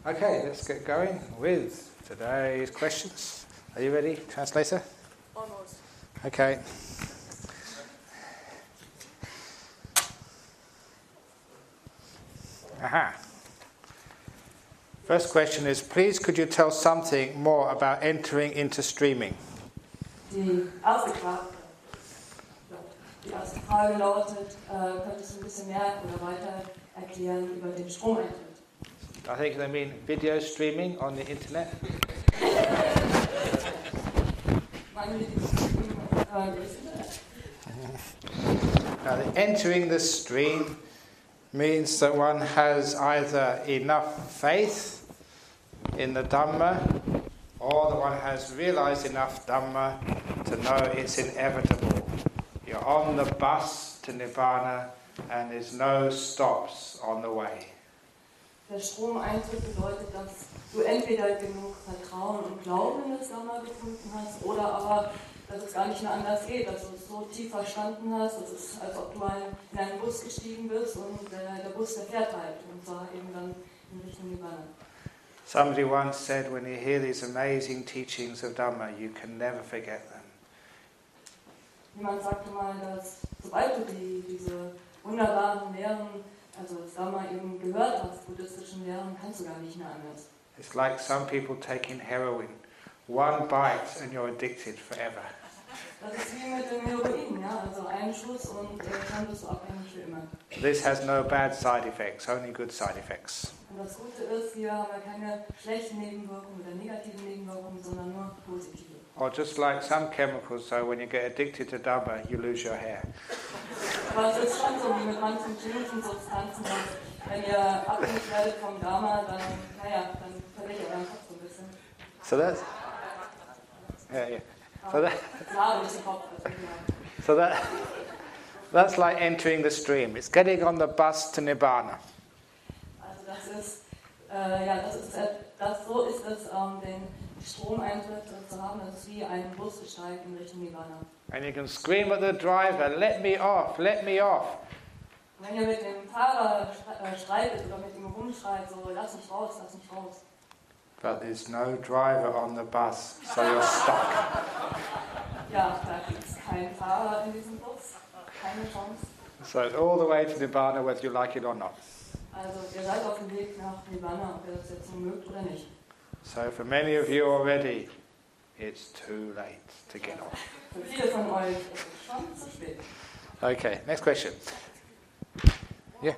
Okay, let's get going with today's questions. Are you ready, translator? Almost. Okay. Aha. First question is, please could you tell something more about entering into streaming? Die erste Frage lautet, könntest du ein bisschen mehr oder weiter erklären über den Stromeintritt? I think they mean video streaming on the internet. Meinen wir das Internet? Entering the stream means that one has either enough faith in the Dhamma or that one has realized enough Dhamma to know it's inevitable. You're on the bus to Nibbana and there's no stops on the way. Der Stromeintritt bedeutet, dass du entweder genug Vertrauen und Glauben in das Dhamma gefunden hast oder aber, dass es gar nicht mehr anders geht, dass du es so tief verstanden hast, dass es als ob du in einen Bus gestiegen bist und der Bus, der fährt halt und zwar eben dann in Richtung Nibbana. Somebody once said, when you hear these amazing teachings of Dhamma, you can never forget them. Jemand sagte mal, dass sobald du diese wunderbaren Lehren, also das Dhamma eben gehört hast, buddhistischen Lehren, kannst du gar nicht mehr anders. It's like some people taking heroin. One bite and you're addicted forever. Das ist wie mit dem Heroin, ja, also ein Schuss und dann bist du abhängig für immer. This has no bad side effects, only good side effects. Und das Gute ist, hier haben wir keine schlechten Nebenwirkungen oder negativen Nebenwirkungen, sondern nur positive. Or just like some chemicals, so when you get addicted to Dhamma, you lose your hair. Aber es ist schon so wie mit manchen chemischen Substanzen, dass wenn ihr abhängig werdet vom Dhamma, dann verliert ihr euren Kopf so ein bisschen. So that's... Yeah. That's like entering the stream. It's getting on the bus to Nibbana. Also so ist es, den Stromeintritt zu haben, das ist wie ein Bussteig in Richtung Nibbana. And you can scream at the driver, let me off, let me off. Wenn ihr mit dem Fahrer streitet oder mit ihm rumschreit, so lass mich raus, lass mich raus. But there's no driver on the bus, so you're stuck. Ja, da gibt es keinen Fahrer in diesem Bus, keine Chance. So it's all the way to Nibbana, whether you like it or not. Also ihr seid auf dem Weg nach Nibbana, ob ihr das jetzt nun mögt oder nicht. So for many of you already, it's too late to get off. Für viele von euch ist es schon zu spät. Okay, next question. Yeah.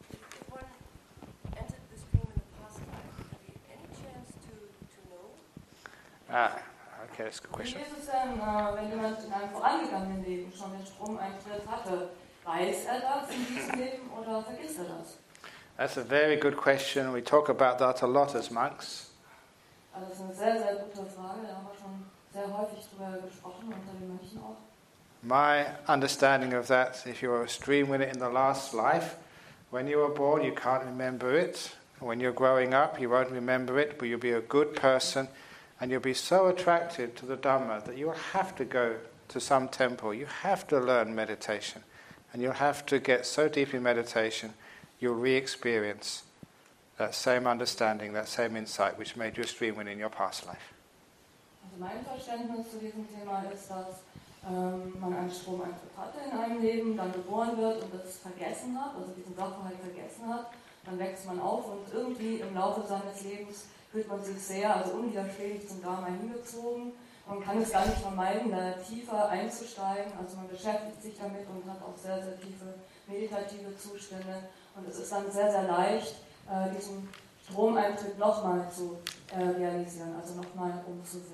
Okay, that's a good question. Wie ist es denn, wenn jemand in einem vorangegangenen Leben schon den Stromeintritt hatte? Weiß er das in diesem Leben oder vergisst er das? That's a very good question. We talk about that a lot as monks. Also das ist eine sehr, sehr gute Frage. Da haben wir schon sehr häufig drüber gesprochen, unter den Mönchen auch. My understanding of that, if you were a stream winner in the last life, when you were born you can't remember it. When you're growing up you won't remember it, but you'll be a good person and you'll be so attracted to the Dhamma that you'll have to go to some temple. You have to learn meditation. And you'll have to get so deep in meditation you'll re-experience that same understanding, that same insight which made you a stream winner in your past life. Also mein Verständnis zu diesem Thema ist, dass man einen Stromeintritt hatte in einem Leben, dann geboren wird und das vergessen hat, also diesen Sachverhalt vergessen hat. Dann wächst man auf und irgendwie im Laufe seines Lebens fühlt man sich sehr, also unwiderstehlich zum Dharma hingezogen. Man kann es gar nicht vermeiden, da tiefer einzusteigen. Also man beschäftigt sich damit und hat auch sehr, sehr tiefe meditative Zustände. Und es ist dann sehr, sehr leicht, diesen Stromeintritt nochmal zu realisieren, also nochmal umzusetzen.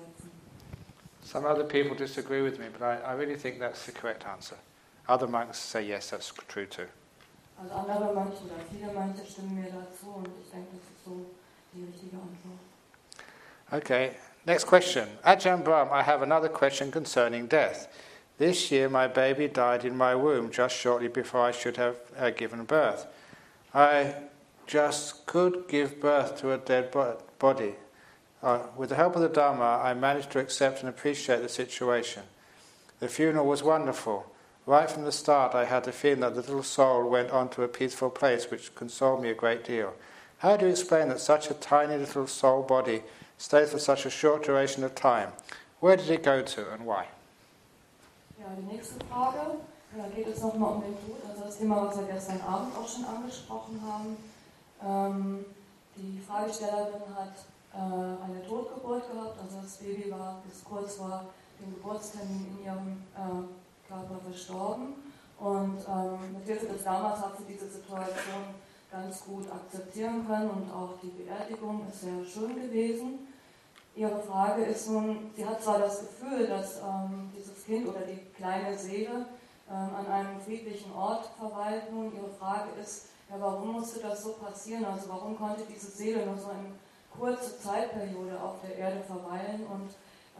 Some other people disagree with me, but I really think that's the correct answer. Other monks say yes, that's true too. Also andere Mönche oder viele Mönche stimmen mir dazu und ich denke, das ist so die richtige Antwort. Okay, next question. Ajahn Brahm, I have another question concerning death. This year my baby died in my womb just shortly before I should have given birth. I just could give birth to a dead body. With the help of the Dhamma, I managed to accept and appreciate the situation. The funeral was wonderful. Right from the start, I had the feeling that the little soul went on to a peaceful place, which consoled me a great deal. How do you explain that such a tiny little soul body stays for such a short duration of time? Where did it go to and why? Ja, die nächste Frage, da geht es nochmal um den Tod, also das Thema, was wir gestern Abend auch schon angesprochen haben. Die Fragestellerin hat eine Totgeburt gehabt, also das Baby war bis kurz vor dem Geburtstermin in ihrem Körper verstorben und mit Hilfe des Lamas hat sie diese Situation ganz gut akzeptieren können und auch die Beerdigung ist sehr schön gewesen. Ihre Frage ist nun, sie hat zwar das Gefühl, dass dieses Kind oder die kleine Seele an einem friedlichen Ort verweilt. Nun, ihre Frage ist, ja, warum musste das so passieren? Also warum konnte diese Seele nur so eine kurze Zeitperiode auf der Erde verweilen? Und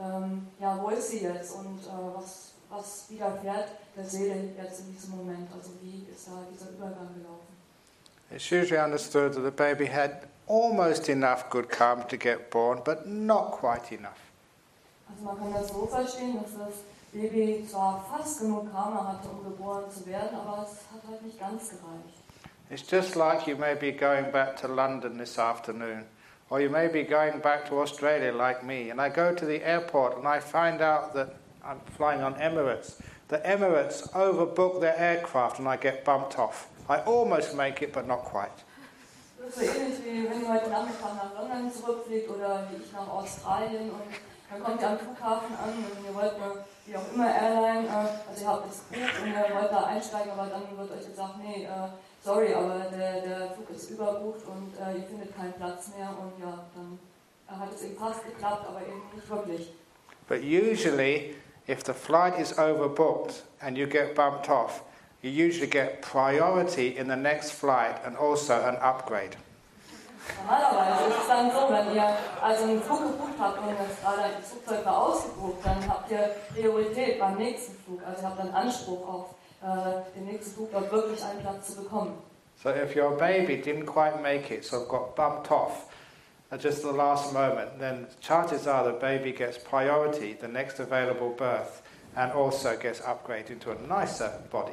ja, wo ist sie jetzt? Und was widerfährt der Seele jetzt in diesem Moment? Also wie ist da dieser Übergang gelaufen? It's usually understood that the baby had almost enough good karma to get born, but not quite enough. Also man kann das so verstehen, dass das Baby zwar fast genug Karma hatte, um geboren zu werden, aber es hat halt nicht ganz gereicht. It's just like you may be going back to London this afternoon, or you may be going back to Australia like me, and I go to the airport and I find out that I'm flying on Emirates. The Emirates overbook their aircraft and I get bumped off. I almost make it, but not quite. Das ist so ähnlich wie wenn ihr heute Nachmittag nach London zurückfliegt oder wie ich nach Australien und dann kommt ihr am Flughafen an und ihr wollt eine, wie auch immer, Airline, also ihr habt es gebucht und ihr wollt da einsteigen, aber dann wird euch gesagt, nee, sorry, aber der Flug ist überbucht und ihr findet keinen Platz mehr und ja, dann hat es eben fast geklappt, aber eben nicht wirklich. But usually, if the flight is overbooked and you get bumped off, you usually get priority in the next flight and also an upgrade. Normalerweise ist es dann so, wenn ihr also einen Flug gebucht habt und das Flugzeug war ausgebucht, dann habt ihr Priorität beim nächsten Flug. Also ihr habt dann Anspruch auf den nächsten Flug, dort wirklich einen Platz zu bekommen. So if your baby didn't quite make it, so got bumped off at just the last moment, then chances are the baby gets priority, the next available birth, and also gets upgraded into a nicer body.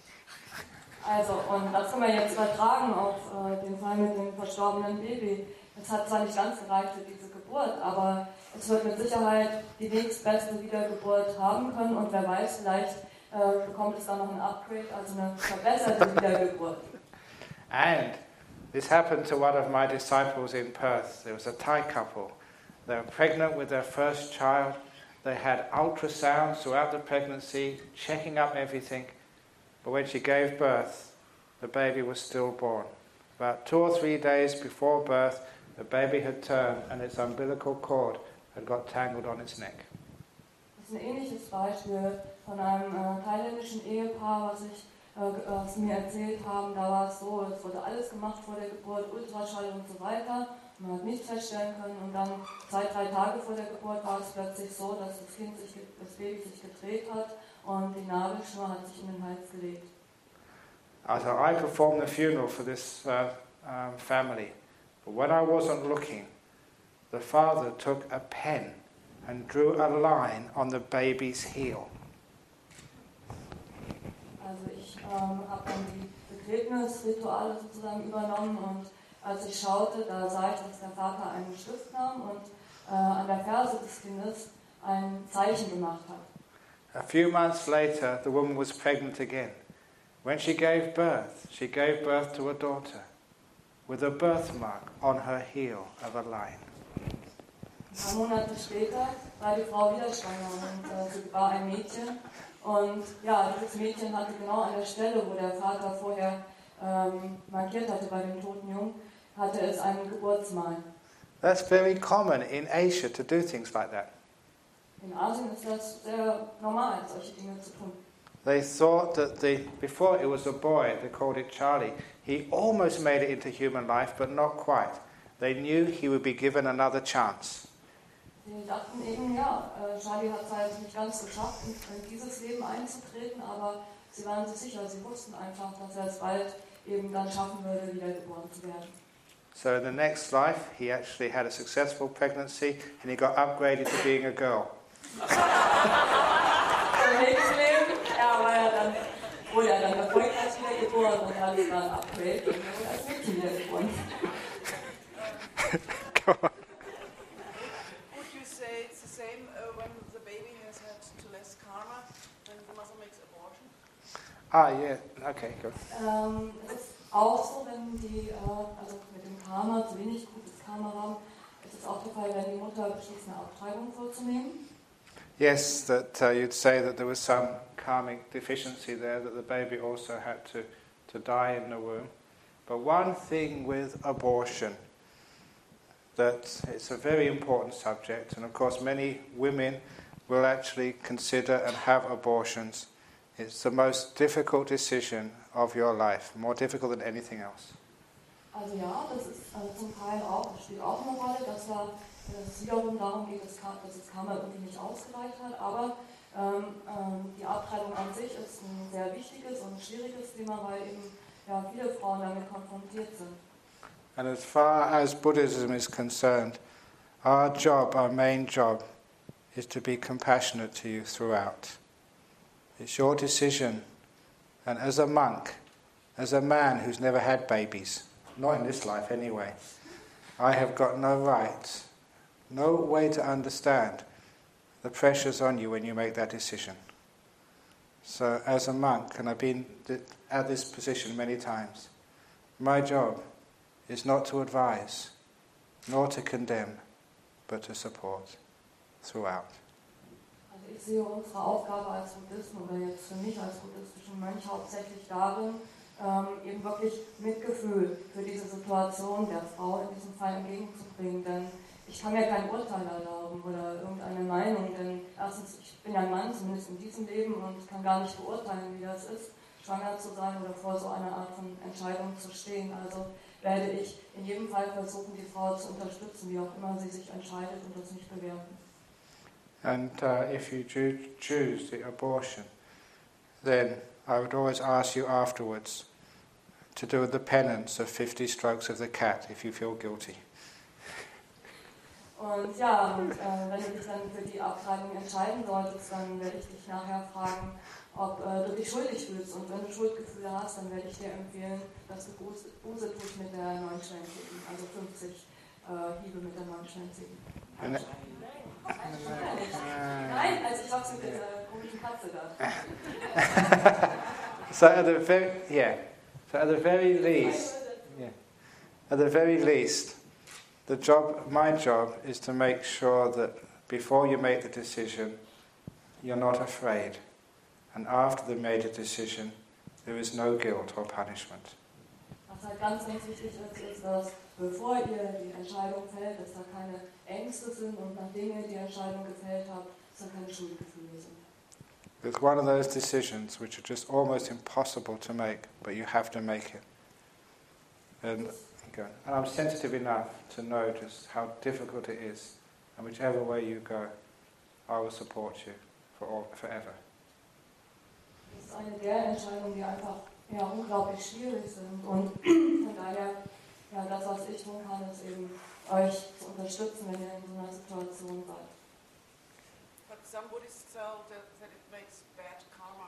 Also, und das können wir jetzt übertragen auf den Fall mit dem verstorbenen Baby. Es hat zwar nicht ganz gereicht für diese Geburt, aber es wird mit Sicherheit die nächstbeste Wiedergeburt haben können und wer weiß, vielleicht bekommt es dann noch ein Upgrade, also eine verbesserte Wiedergeburt. And this happened to one of my disciples in Perth. There was a Thai couple. They were pregnant with their first child. They had ultrasounds throughout the pregnancy, checking up everything. But when she gave birth, the baby was stillborn. About 2 or 3 days before birth, the baby had turned and its umbilical cord had got tangled on its neck. Das ist ein ähnliches Beispiel von einem thailändischen Ehepaar, was sie mir erzählt haben. Da war es so, es wurde alles gemacht vor der Geburt, Ultraschall und so weiter. Man hat nichts feststellen können und dann 2-3 Tage vor der Geburt war es plötzlich so, dass das Baby sich gedreht hat und die Nabelschnur hat sich in den Hals gelegt. So I performed the funeral for this family. But when I wasn't looking, the father took a pen and drew a line on the baby's heel. Also ich habe dann die Begräbnisrituale sozusagen übernommen und als ich schaute, da sah ich, dass der Vater einen Stift nahm und an der Ferse des Kindes ein Zeichen gemacht hat. A few months later, the woman was pregnant again. When she gave birth to a daughter with a birthmark on her heel of a line. Ein paar Monate später war die Frau wieder schwanger und sie war ein Mädchen. Und ja, dieses Mädchen hatte genau an der Stelle, wo der Vater vorher markiert hatte bei dem toten Jungen, hatte es einen Geburtsmal. That's very common in Asia to do things like that. In Asien ist das sehr normal, solche Dinge zu tun. They thought that before it was a boy, they called it Charlie, he almost made it into human life, but not quite. They knew he would be given another chance. Sie dachten eben, ja, Charlie hat es halt nicht ganz geschafft, in dieses Leben einzutreten, aber sie waren sich sicher, sie wussten einfach, dass er es bald eben dann schaffen würde, wiedergeboren zu werden. So in the next life, he actually had a successful pregnancy and he got upgraded to being a girl. Im nächsten Leben, wurde er dann erfolgreich wiedergeboren und hat es dann upgraded und wurde als Mädchen wiedergeboren. Go on. Would you say it's the same when the baby has had less karma, when the mother makes abortion? Yeah, okay, good. Es ist auch so, wenn die, also mit dem Karma, zu wenig gutes Karma haben, ist es auch der Fall, wenn die Mutter beschließt, eine Abtreibung vorzunehmen. Yes, that you'd say that there was some karmic deficiency there, that the baby also had to die in the womb. But one thing with abortion, that it's a very important subject, and of course many women will actually consider and have abortions. It's the most difficult decision of your life, more difficult than anything else. Also ja, das ist zum Teil auch, das spielt auch eine Rolle, dass es wiederum darum geht, dass das Karma irgendwie nicht ausgereicht hat, aber die Abtreibung an sich ist ein sehr wichtiges und schwieriges Thema, weil eben ja, viele Frauen damit konfrontiert sind. And as far as Buddhism is concerned, our main job, is to be compassionate to you throughout. It's your decision, and as a monk, as a man who's never had babies, not in this life anyway, I have got no right, no way to understand the pressures on you when you make that decision. So as a monk, and I've been at this position many times, my job is not to advise, nor to condemn, but to support throughout. Also ich sehe unsere Aufgabe als Buddhisten oder jetzt für mich als buddhistischen Mönch hauptsächlich darin, eben wirklich Mitgefühl für diese Situation der Frau in diesem Fall entgegenzubringen, denn ich kann mir kein Urteil erlauben oder irgendeine Meinung, denn erstens, ich bin ja ein Mann, zumindest in diesem Leben, und kann gar nicht beurteilen, wie das ist, schwanger zu sein oder vor so einer Art von Entscheidung zu stehen. Also werde ich in jedem Fall versuchen, die Frau zu unterstützen, wie auch immer sie sich entscheidet, und das nicht bewerten. And if you choose the abortion, then I would always ask you afterwards to do the penance of 50 strokes of the cat if you feel guilty. Und ja, wenn du dich dann für die Abtreibung entscheiden solltest, dann werde ich dich nachher fragen, ob du dich schuldig fühlst. Und wenn du Schuldgefühle hast, dann werde ich dir empfehlen, dass du Buße tust mit der Neunschwänzigen, also 50 Hiebe mit der Neunschwänzigen. Nein, also ich habe sie mit der komischen Katze da. So at the very least, my job is to make sure that before you make the decision, you're not afraid, and after the made a decision, there is no guilt or punishment. Was halt ganz wichtig ist, dass bevor ihr die Entscheidung fällt, dass da keine Ängste sind, und nachdem ihr die Entscheidung gefällt habt, dass da keine Schuldgefühle sind. It's one of those decisions which are just almost impossible to make, but you have to make it. And I'm sensitive enough to know just how difficult it is, and whichever way you go, I will support you forever. Das ist eine der Entscheidungen, die einfach unglaublich schwierig sind, und von daher, das, was ich tun kann, ist eben euch zu unterstützen, wenn ihr in so einer Situation seid. But some Buddhists tell that it makes bad karma.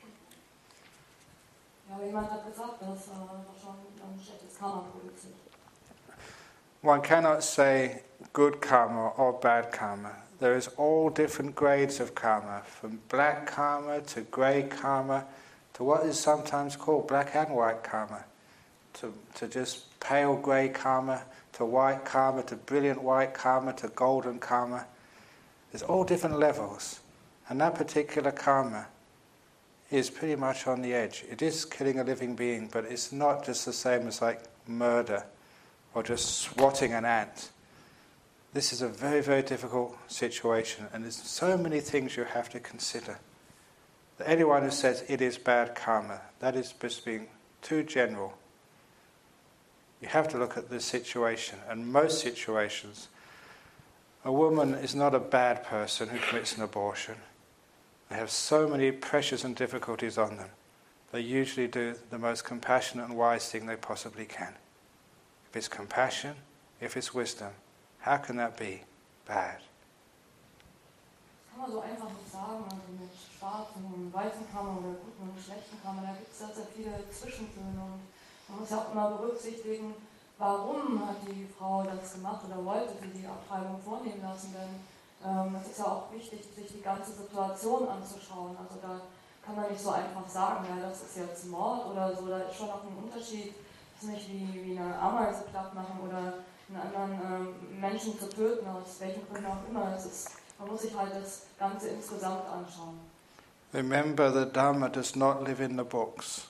Ja, jemand hat gesagt, dass schon ein schlechtes Karma produziert. One cannot say good karma or bad karma. There is all different grades of karma, from black karma to grey karma, to what is sometimes called black and white karma, to just pale grey karma, to white karma, to brilliant white karma, to golden karma. There's all different levels, and that particular karma is pretty much on the edge. It is killing a living being, but it's not just the same as like murder or just swatting an ant. This is a very, very difficult situation, and there's so many things you have to consider. That anyone who says it is bad karma, that is just being too general. You have to look at the situation, and most situations, a woman is not a bad person who commits an abortion. They have so many pressures and difficulties on them. They usually do the most compassionate and wise thing they possibly can. If it's compassion, if it's wisdom, how can that be bad? Das kann man so einfach nicht sagen, also mit schwarzen und weißen Karma oder guten und schlechten Karma, da gibt es sehr viele Zwischentöne, und man muss ja auch immer berücksichtigen, warum hat die Frau das gemacht oder wollte sie die Abtreibung vornehmen lassen, denn es ist ja auch wichtig, sich die ganze Situation anzuschauen. Also da kann man nicht so einfach sagen, ja, das ist jetzt Mord oder so, da ist schon noch ein Unterschied. Das ist nicht wie eine Ameise platt machen oder einen anderen Menschen zu töten, aus welchen Gründen auch immer. Man muss sich halt das Ganze insgesamt anschauen. Remember, the Dharma does not live in the books.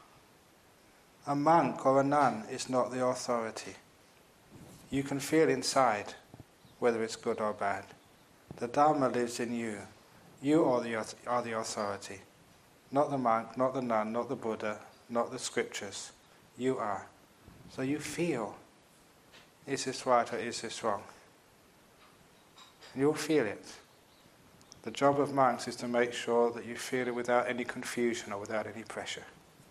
A monk or a nun is not the authority. You can feel inside whether it's good or bad. The Dharma lives in you. You are the authority. Not the monk, not the nun, not the Buddha, not the scriptures. You are. So you feel, is this right or is this wrong? And you'll feel it. The job of monks is to make sure that you feel it without any confusion or without any pressure.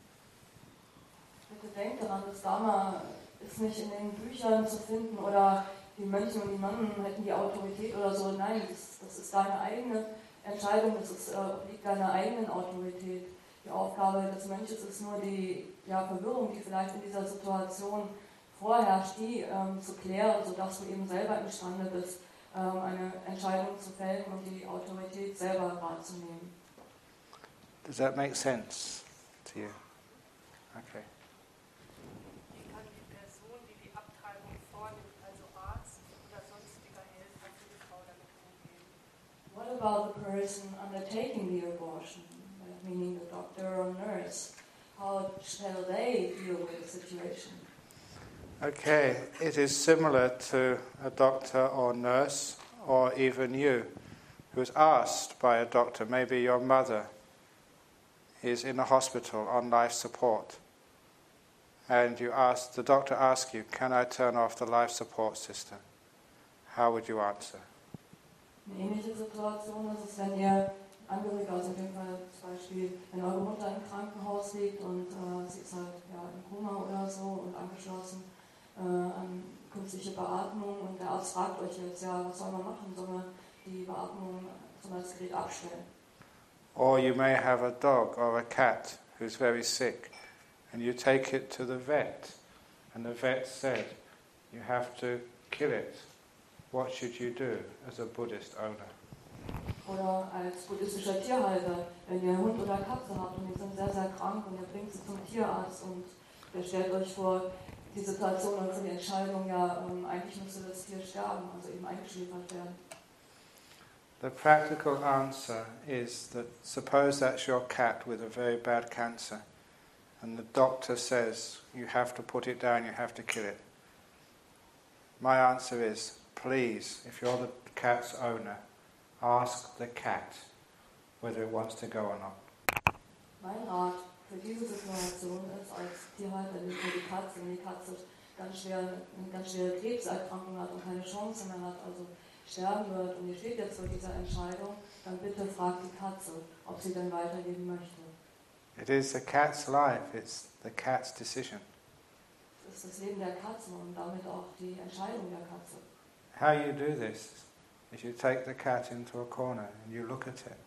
Bitte denkt daran, das Dharma ist nicht in den Büchern zu finden oder die Mönche und die Nonnen hätten die Autorität oder so. Nein, das ist deine eigene Entscheidung, liegt deiner eigenen Autorität. Die Aufgabe des Mönches ist nur die Verwirrung, die vielleicht in dieser Situation vorherrscht, die zu klären, sodass du eben selber imstande bist, eine Entscheidung zu fällen und die Autorität selber wahrzunehmen. Does that make sense to you? Okay. Wie kann die Person, die die Abtreibung vornimmt, also Arzt oder sonstiger Helfer für die Frau damit umgehen? What about the person undertaking the abortion, meaning the doctor or nurse? How shall they deal with the situation? Okay, it is similar to a doctor or nurse, or even you, who is asked by a doctor, maybe your mother is in a hospital on life support, and the doctor asks you, can I turn off the life support system? How would you answer? Eine ähnliche Situation ist es, wenn ihr Angehörige, also in dem Fall zum Beispiel, wenn eure Mutter im Krankenhaus liegt und sie ist halt im Koma oder so und angeschlossen an künstliche Beatmung und der Arzt fragt euch jetzt, was soll man machen? Soll man die Beatmung, soll man das Gerät abstellen? Or you may have a dog or a cat who's very sick and you take it to the vet and the vet said you have to kill it. What should you do as a Buddhist owner? Oder als buddhistischer Tierhalter, wenn ihr Hund oder Katze habt und die sind sehr, sehr krank und ihr bringt sie zum Tierarzt und der stellt euch vor die Situation oder die Entscheidung, eigentlich müsste das Tier sterben, also eben eingeschläfert werden. The practical answer is that suppose that's your cat with a very bad cancer and the doctor says you have to put it down, you have to kill it. My answer is, please, if you're the cat's owner, ask the cat whether it wants to go or not. Mein Rat für diese Situation ist, als Tierhalter nicht nur die Katze, wenn die Katze eine ganz schwere Krebserkrankung hat und keine Chance mehr hat, also sterben wird und ihr steht jetzt vor dieser Entscheidung, dann bitte fragt die Katze, ob sie denn weiterleben möchte. It is the cat's life, it's the cat's decision. Das ist das Leben der Katze und damit auch die Entscheidung der Katze. How you do this is you take the cat into a corner and you look at it.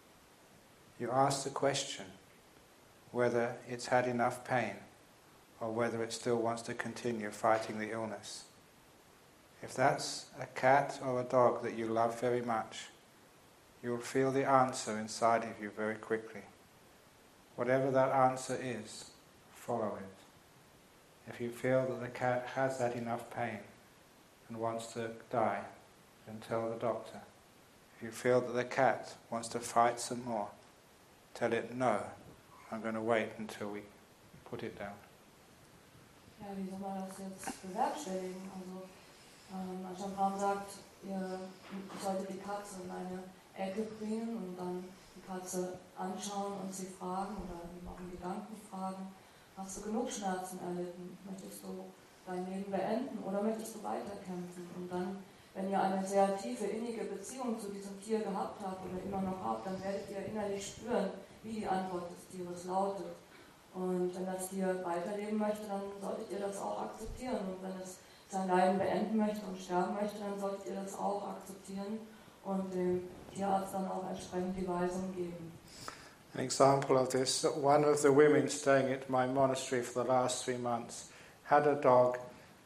You ask the question whether it's had enough pain or whether it still wants to continue fighting the illness. If that's a cat or a dog that you love very much, you'll feel the answer inside of you very quickly. Whatever that answer is, follow it. If you feel that the cat has had enough pain and wants to die, then tell the doctor. If you feel that the cat wants to fight some more, tell it no. I'm going to wait until we put it down. Ja, wie soll man das jetzt bewerkstelligen? Also, Ajahn Brahm sagt, ihr solltet die Katze in eine Ecke bringen und dann die Katze anschauen und sie fragen oder eben auch in Gedanken fragen, hast du genug Schmerzen erlitten? Möchtest du dein Leben beenden oder möchtest du weiterkämpfen? Und dann, wenn ihr eine sehr tiefe, innige Beziehung zu diesem Tier gehabt habt oder immer noch habt, dann werdet ihr innerlich spüren, wie die Antwort des Tieres lautet. Und wenn das Tier weiterleben möchte, dann solltet ihr das auch akzeptieren. Und wenn es sein Leiden beenden möchte und sterben möchte, dann solltet ihr das auch akzeptieren und dem Tierarzt dann auch entsprechend die Weisung geben. An example of this, one of the women staying at my monastery for the last 3 months had a dog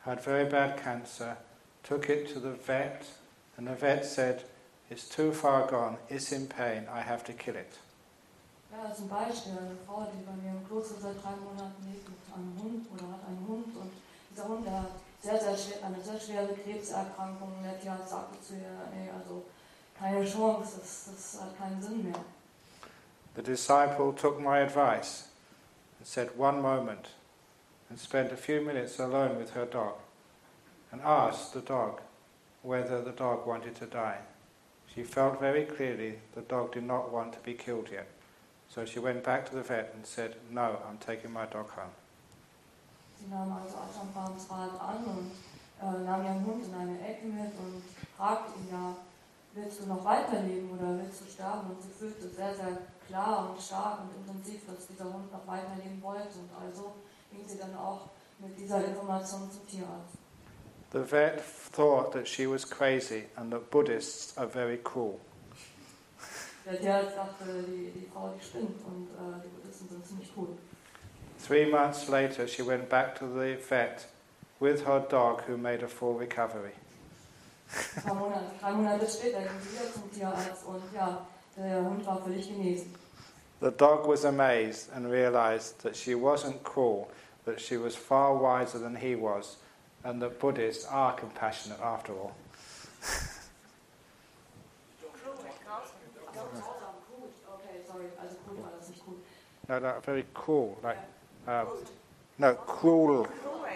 had very bad cancer, took it to the vet, and the vet said, it's too far gone, it's in pain, I have to kill it. Ja, das ist ein Beispiel. Eine Frau, die bei mir im Kloster seit 3 Monaten lebt mit einem Hund oder hat einen Hund. Und dieser Hund, der hat eine sehr schwere Krebserkrankung. Und der Tierarzt sagte zu ihr, nee, also keine Chance, das hat keinen Sinn mehr. The disciple took my advice and said, one moment, and spent a few minutes alone with her dog and asked the dog whether the dog wanted to die. She felt very clearly the dog did not want to be killed yet. So she went back to the vet and said, no, I'm taking my dog home. Sie nahm also Ajahn Brahms Rat an und nahm ihren Hund in eine Ecke mit und fragte ihn, ja, willst du noch weiterleben oder willst du sterben? Und sie fühlte sehr, sehr klar und stark und intensiv, dass dieser Hund noch weiterleben wollte. Und also ging sie dann auch mit dieser Information zum Tierarzt. The vet thought that she was crazy and that Buddhists are very cruel. Der Tierarzt dachte, die Frau, die spinnt und die Buddhisten sind ziemlich cool. 3 months later, she went back to the vet with her dog, who made a full recovery. 3 Monate später ging sie wieder zum Tierarzt und ja, der Hund war völlig genesen. The dog was amazed and realized that she wasn't cruel, that she was far wiser than he was, and that Buddhists are compassionate after all. Okay, sorry, also cool war das nicht cool. No, very cool. Like, no, cruel.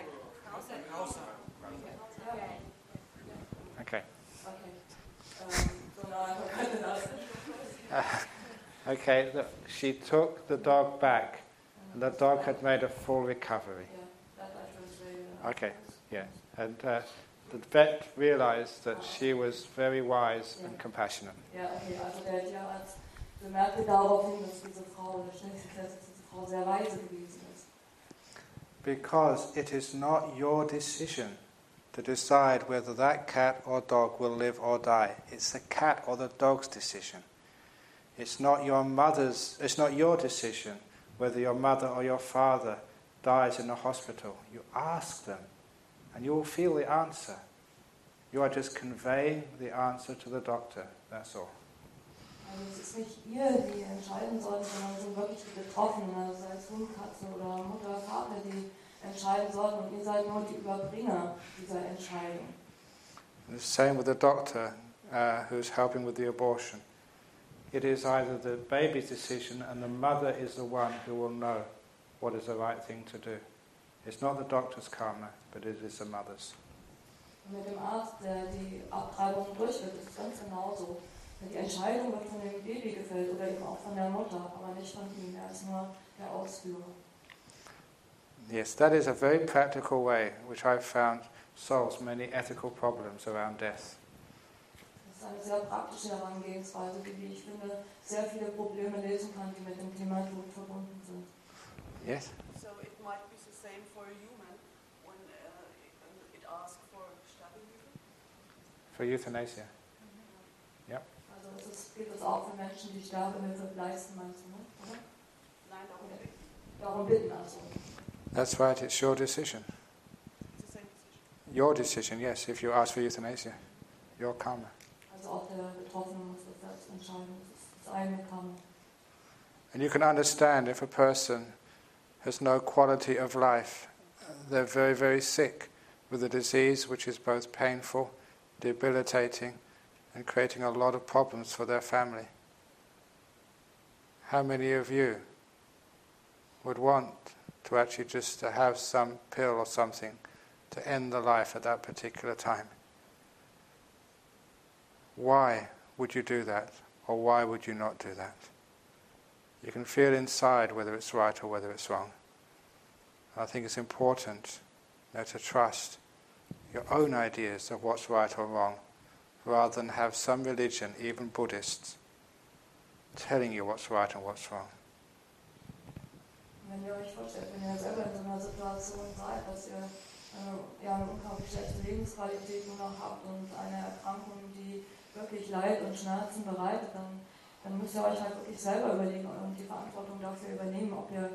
Okay. So now I got it. Okay, she took the dog back, and the dog had made a full recovery. Yeah, that I translated. Okay, yeah. And the vet realized that she was very wise and compassionate. Ja, okay, also der Tierarzt bemerkte daraufhin, dass diese Frau, oder stellt sich fest, dass diese Frau sehr weise gewesen ist. Because it is not your decision to decide whether that cat or dog will live or die. It's the cat or the dog's decision. It's not your decision whether your mother or your father dies in the hospital. You ask them and you will feel the answer. You are just conveying the answer to the doctor, that's all. Also es ist nicht ihr, die entscheiden sollen, sondern es sind wirklich die Betroffenen, also sei es Hund, Katze oder Mutter, Vater, die entscheiden sollten und ihr seid nur die Überbringer dieser Entscheidung. And the same with the doctor who's helping with the abortion. It is either the baby's decision and the mother is the one who will know what is the right thing to do. It's not the doctor's karma, but it is the mother's. Und mit dem Arzt, der die Abtreibung durchführt, ist es ganz genauso. Die Entscheidung wird von dem Baby gefällt oder eben auch von der Mutter, aber nicht von ihm. Er ist nur der Ausführer. Yes, that is a very practical way, which I've found solves many ethical problems around death. Das ist eine sehr praktische Herangehensweise, die, wie ich finde, sehr viele Probleme lösen kann, die mit dem Thema Tod verbunden sind. Yes? So it might be the same for a human when it asks for Sterbehilfe? For euthanasia. Yep. Also gilt es auch für Menschen, die Sterbehilfe leisten, meinst du, ne? Oder? Nein, darum bitten. Darum bitten, also. That's right, it's your decision. It's the same decision. Your decision, yes, if you ask for euthanasia. Your karma. Also auch der Betroffene muss das selbst entscheiden. Das ist das eigene Karma. And you can understand if a person has no quality of life, they're very, very sick with a disease which is both painful, debilitating, and creating a lot of problems for their family. How many of you would want to actually just to have some pill or something to end the life at that particular time? Why would you do that? Or why would you not do that? You can feel inside whether it's right or whether it's wrong. I think it's important to trust your own ideas of what's right or wrong, rather than have some religion, even Buddhists, telling you what's right and what's wrong. Wenn ihr euch vorstellt, wenn ihr selber in so einer Situation seid, dass ihr eine unglaublich schlechte Lebensqualität nur noch habt und eine Erkrankung, die wirklich Leid und Schmerzen bereitet, dann müsst ihr euch halt wirklich selber überlegen und die Verantwortung dafür übernehmen, ob ihr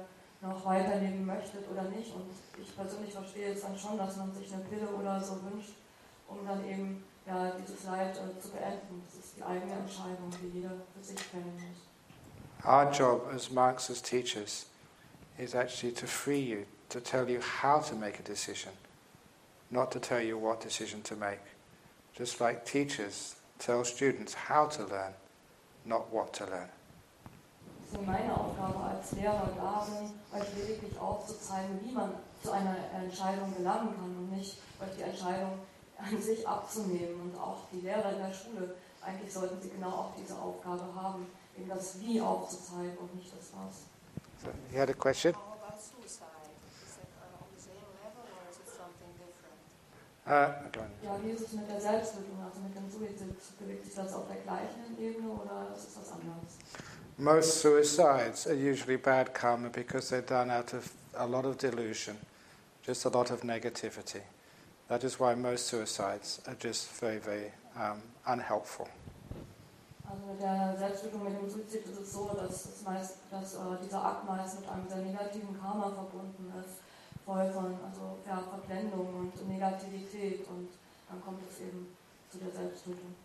noch weiterleben möchtet oder nicht. Und ich persönlich verstehe jetzt dann schon, dass man sich eine Pille oder so wünscht, um dann eben dieses Leid zu beenden. Das ist die eigene Entscheidung, die jeder für sich fällen muss. Our job as monks, as teachers, is actually to free you, to tell you how to make a decision, not to tell you what decision to make. Just like teachers tell students how to learn, not what to learn. Es ist meine Aufgabe als Lehrer darin, euch lediglich aufzuzeigen, wie man zu einer Entscheidung gelangen kann und nicht euch die Entscheidung an sich abzunehmen. Und auch die Lehrer in der Schule, eigentlich sollten sie genau auch diese Aufgabe haben, eben das Wie aufzuzeigen und nicht das Was. So, you had a question? How about suicide? Is it on the same level or is it something different? Go on. Ja, wie ist es mit der Selbsttötung, also mit dem Suizid? Bewegt sich das auf der gleichen Ebene oder ist es was anderes? Most suicides are usually bad karma because they're done out of a lot of delusion, just a lot of negativity. That is why most suicides are just very, very unhelpful. Also mit der Selbsttötung, mit dem Suizid ist es so, dass dieser Akt meist mit einem sehr negativen Karma verbunden ist, voll von Verblendung und Negativität, und dann kommt es eben zu der Selbsttötung.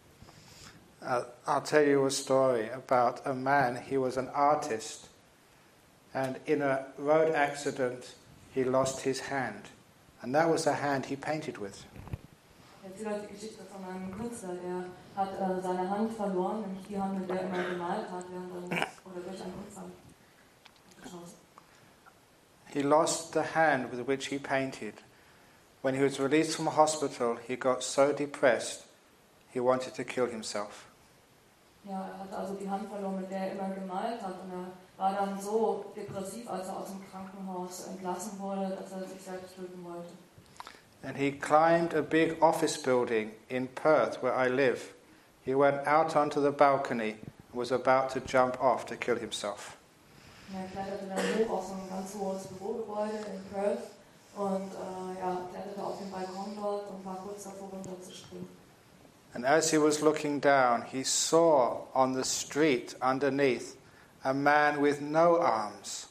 I'll tell you a story about a man. He was an artist, and in a road accident he lost his hand, and that was the hand he painted with. Ich erzähle euch die Geschichte von einem Künstler, der hat seine Hand verloren, nämlich die Hand, mit der er immer gemalt hat, durch einen Unfall geschossen. He lost the hand with which he painted. When he was released from hospital, he got so depressed, he wanted to kill himself. Ja, er hat also die Hand verloren, mit der er immer gemalt hat, und er war dann so depressiv, als er aus dem Krankenhaus entlassen wurde, dass er sich selbst töten wollte. And he climbed a big office building in Perth, where I live. He went out onto the balcony and was about to jump off to kill himself. Er kletterte dann hoch auf so ein ganz hohes Bürogebäude in Perth und kletterte auf den Balkon dort und war kurz davor, runterzuspringen. And as he was looking down, he saw on the street underneath a man with no arms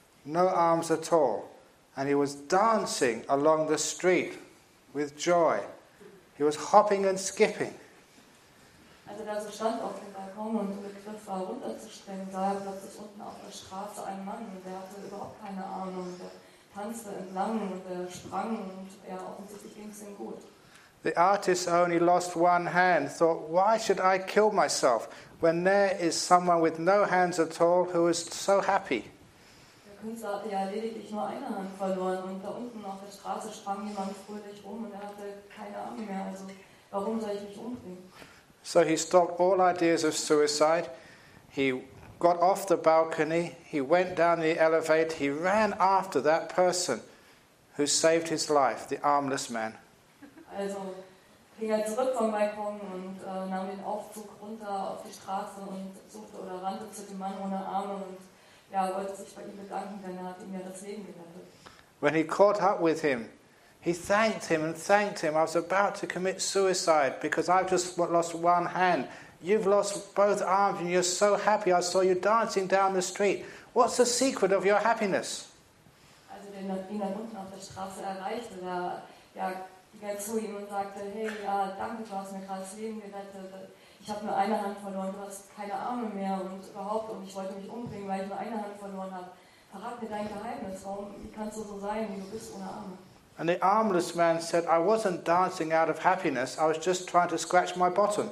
at all. And he was dancing along the street with joy. He was hopping and skipping. Als er da so stand auf dem Balkon und im Begriff war, runterzuspringen, sah er plötzlich unten auf der Straße einen Mann, und der hatte überhaupt keine Arme, und der tanzte entlang und der sprang, und offensichtlich ging es ihm gut. The artist only lost one hand, thought, why should I kill myself when there is someone with no hands at all who is so happy? Der Künstler hatte ja lediglich nur eine Hand verloren, und da unten auf der Straße sprang jemand fröhlich rum und er hatte keine Arme mehr, also warum soll ich mich umbringen? So he stopped all ideas of suicide. He got off the balcony, he went down the elevator, he ran after that person who saved his life, the armless man. Also ging er zurück vom Balkon und nahm den Aufzug runter auf die Straße und rannte zu dem Mann ohne Arme und wollte sich bei ihm bedanken, denn er hat ihm ja das Leben gerettet. When he caught up with him, he thanked him and thanked him. I was about to commit suicide because I've just lost one hand. You've lost both arms and you're so happy. I saw you dancing down the street. What's the secret of your happiness? Also den ihn dann unten auf der Straße erreichte, ging er zu ihm und sagte, hey, danke, du hast mir gerade das Leben gerettet. Ich habe nur eine Hand verloren, du hast keine Arme mehr und ich wollte mich umbringen, weil ich nur eine Hand verloren habe. Verrat mir dein Geheimnis, wie kannst du so sein, wie du bist ohne Arme? And the armless man said, I wasn't dancing out of happiness, I was just trying to scratch my bottom.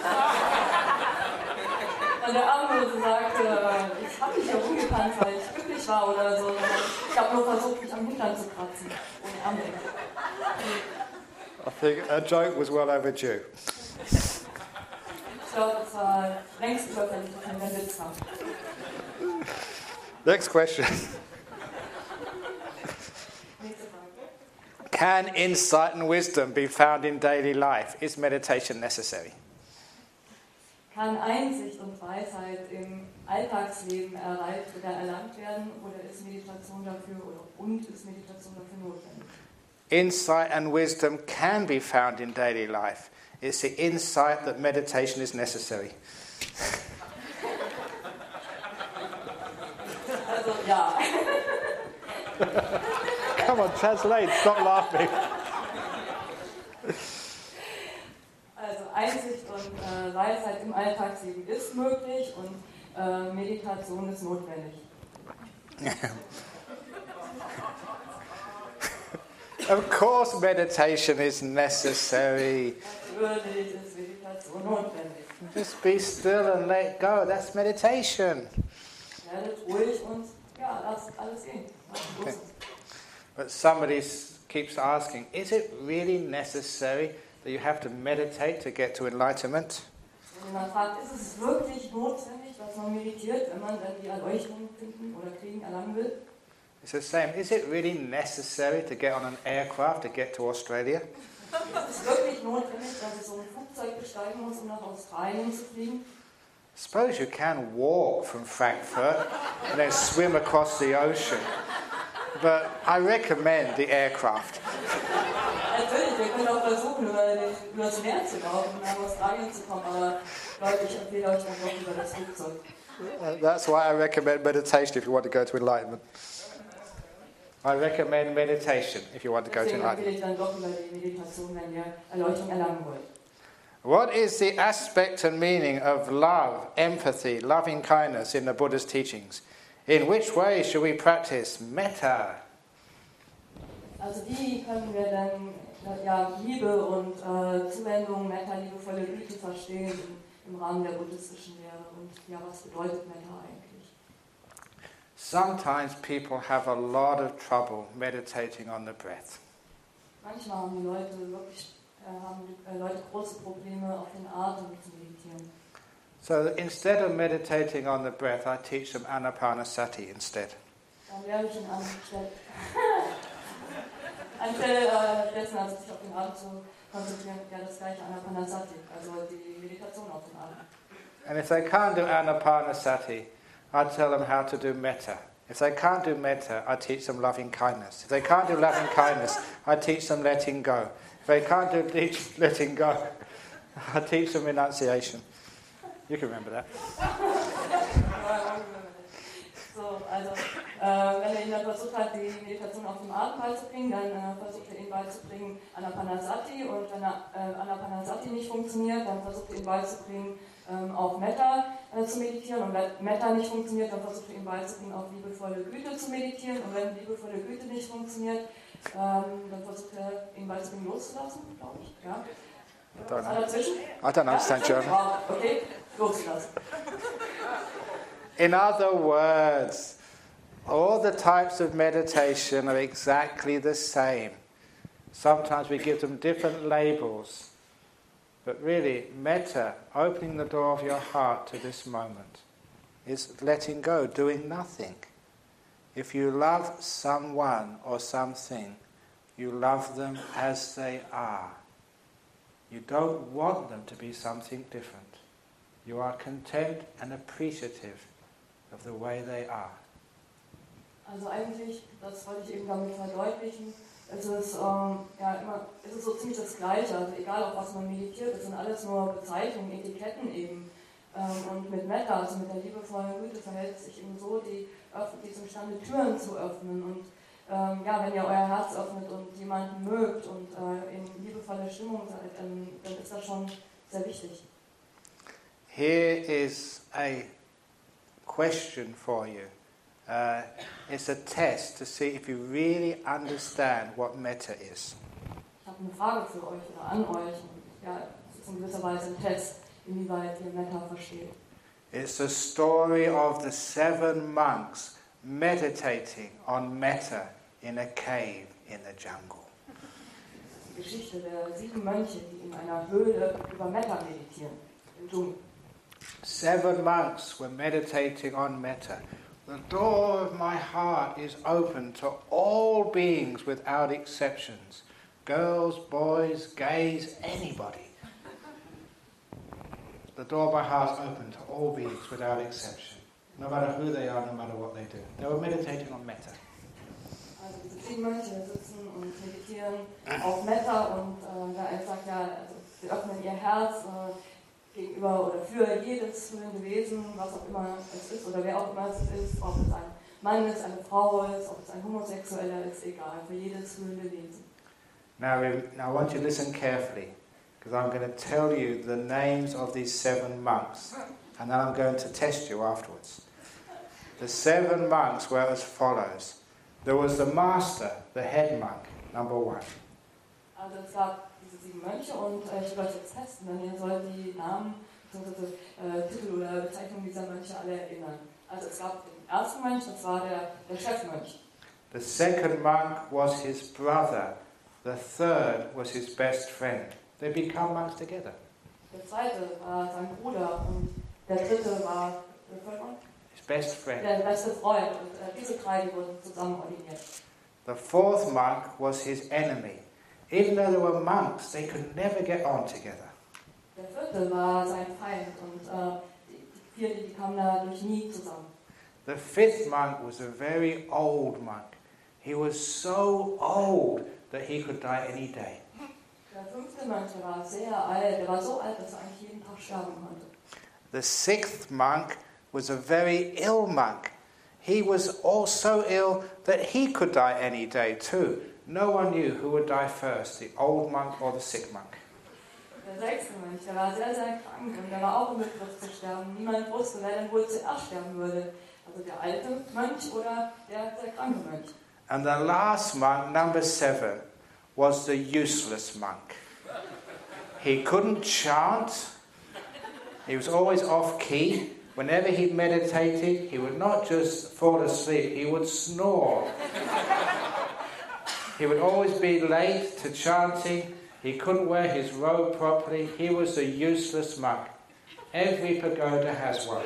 Und der Armlose sagte, ich habe nicht herumgetanzt, weil ich glücklich war oder so. Ich habe nur versucht, mich am Hintern zu kratzen, ohne Arme. I think a joke was well overdue. Ich glaube, es war längst überfällig, wenn der Witz kam. Next question. Nächste Frage. Can insight and wisdom be found in daily life? Is meditation necessary? Kann Einsicht und Weisheit im Alltagsleben erlangt werden, oder ist Meditation dafür notwendig? Insight and wisdom can be found in daily life. It's the insight that meditation is necessary. Also ja, Come on, translate, stop laughing. Also Einsicht und Weisheit im Alltagsleben ist möglich und Meditation ist notwendig. Of course meditation is necessary. Natürlich ist Meditation notwendig. Just be still and let go. That's meditation. Werdet ruhig und ja, lasst alles gehen. Okay. But somebody keeps asking, is it really necessary that you have to meditate to get to enlightenment? Wenn jemand fragt, ist es wirklich notwendig, dass man meditiert, wenn man dann die Erleuchtung finden oder kriegen, erlangen will? It's the same. Is it really necessary to get on an aircraft to get to Australia? Ist es wirklich notwendig, dass ich so ein Flugzeug besteigen muss, um nach Australien zu fliegen? Suppose you can walk from Frankfurt and then swim across the ocean. But I recommend the aircraft. Natürlich, wir können auch versuchen, über das Meer zu laufen, um nach Australien zu kommen, aber Leute, ich empfehle euch dann doch über das Flugzeug. That's why I recommend meditation if you want to go to enlightenment. I recommend meditation if you want to go to Deswegen empfehle enlightenment. ich dann doch über die Meditation, wenn ihr Erleuchtung erlangen wollt. What is the aspect and meaning of love, empathy, loving kindness in the Buddha's teachings? In which way should we practice metta? Also wie können wir denn Liebe und Zuwendung, Metta, liebevolle Güte verstehen im Rahmen der buddhistischen Lehre? Und ja, was bedeutet Metta eigentlich? Sometimes people have a lot of trouble meditating on the breath. Manchmal haben die Leute wirklich große Probleme, auf den Atem zu meditieren. So instead of meditating on the breath, I teach them Anapanasati instead. Dann lehre ich ihnen anstelle dessen, also sich auf den Atem zu konzentrieren, ja das gleiche Anapanasati, also die Meditation auf den Atem. And if they can't do Anapanasati, I tell them how to do metta. If they can't do metta, I teach them loving kindness. If they can't do loving kindness, I teach them letting go. If they can't do letting go, I teach them renunciation. You can remember that. So, also, wenn er ihnen dann versucht hat, die Meditation auf dem Atem beizubringen, dann versucht er ihnen beizubringen Anapanasati, und wenn Anapanasati nicht funktioniert, dann versucht er ihnen beizubringen, auf Metta zu meditieren, und wenn Metta nicht funktioniert, dann versucht er ihnen beizubringen, auf liebevolle Güte zu meditieren, und wenn liebevolle Güte nicht funktioniert, dann versucht er ihnen beizubringen, loszulassen, glaube ich. Ja? Was war dazwischen? I don't understand German. Okay, loslassen. In other words, all the types of meditation are exactly the same. Sometimes we give them different labels. But really, metta, opening the door of your heart to this moment, is letting go, doing nothing. If you love someone or something, you love them as they are. You don't want them to be something different. You are content and appreciative of the way they are. Also eigentlich, das wollte ich eben damit verdeutlichen, es ist so ziemlich das Gleiche. Also egal, auf was man meditiert, es sind alles nur Bezeichnungen, Etiketten eben. Und mit Metta, also mit der liebevollen Güte, verhält es sich eben so, die ist imstande, Türen zu öffnen. Und wenn ihr euer Herz öffnet und jemanden mögt und in liebevoller Stimmung seid, dann ist das schon sehr wichtig. Here is a question for you. It's a test to see if you really understand what metta is. Ich habe eine Frage für euch oder an euch. Und ja, es ist in gewisser Weise ein Test, inwieweit ihr Metta versteht. It's the story of the 7 monks meditating on metta in a cave in the jungle. Die Geschichte der 7 Mönche, die in einer Höhle über Metta meditieren, im Dschungel. 7 monks were meditating on metta. The door of my heart is open to all beings without exceptions. Girls, boys, gays, anybody. The door of my heart is open to all beings without exception. No matter who they are, no matter what they do. They were meditating on metta. Also diese 7 Mönche sitzen und meditieren auf Metta, und er sagt ja, also sie öffnen ihr Herz gegenüber oder für jedes fühlende Wesen, was auch immer es ist oder wer auch immer es ist, ob es ein Mann ist, eine Frau ist, ob es ein Homosexueller ist, egal, für jedes fühlende Wesen. Now I want you to listen carefully, because I'm going to tell you the names of these 7 monks, and then I'm going to test you afterwards. The 7 monks were as follows. There was the master, the head monk, number 1. Also es gab diese 7 Mönche und ich wollte jetzt testen, denn ihr sollt die Namen, bzw. Titel oder Bezeichnungen dieser Mönche alle erinnern. Also es gab den ersten Mönch, das war der Chefmönch. The second monk was his brother. The third was his best friend. They become monks together. Der zweite war sein Bruder und der dritte war His best friend. der beste Freund. Und diese 3 die wurden zusammen ordiniert. The fourth monk was his enemy. Even though they were monks, they could never get on together. Der vierte war sein Feind und die 4 die kamen dadurch nie zusammen. The fifth monk was a very old monk. He was so old that he could die any day. Der 5. Mönch war sehr alt, der war so alt, dass er eigentlich jeden Tag sterben konnte. The sixth monk was a very ill monk. He was also ill that he could die any day too. No one knew who would die first, the old monk or the sick monk. Der 6. Mönch, der war sehr, sehr krank und der war auch im Begriff zu sterben. Niemand wusste, wer denn wohl zuerst sterben würde. Also der alte Mönch oder der kranke Mönch. And the last monk, number 7, was the useless monk. He couldn't chant. He was always off key. Whenever he meditated, he would not just fall asleep, he would snore. He would always be late to chanting. He couldn't wear his robe properly. He was a useless monk. Every pagoda has one.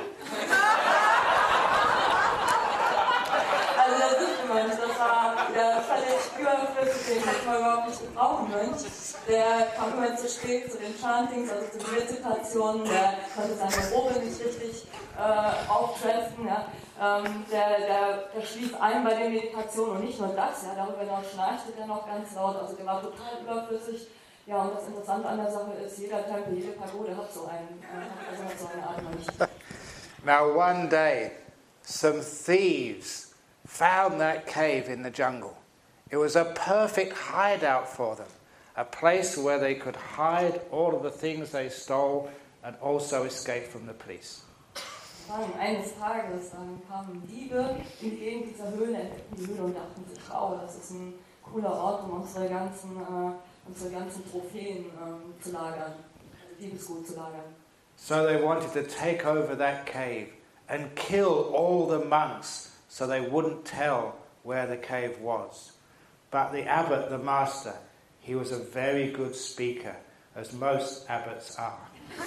Also der 7. Mönch, das war der völlig überflüssige, den man überhaupt nicht gebrauchen Mönch. Der kam immer zu spät zu den Chantings, also zu den Rezitationen, der konnte seine Robe nicht richtig aufdressen. Ja. Der schlief ein bei den Meditationen und nicht nur das, ja, darüber hinaus schnarchte der noch ganz laut, also der war total überflüssig. Ja, und das Interessante an der Sache ist, jeder Tempel, jede Pagode hat so eine Art Mönch. Now one day, some thieves found that cave in the jungle. It was a perfect hideout for them, a place where they could hide all of the things they stole and also escape from the police. Eines Tages kamen Diebe in die Gegend dieser Höhle, entdeckten die Höhle und dachten sich, wow, das ist ein cooler Ort, um unsere ganzen Trophäen zu lagern, also Diebesgut zu lagern. So they wanted to take over that cave and kill all the monks so they wouldn't tell where the cave was. But the abbot, the master, he was a very good speaker, as most abbots are.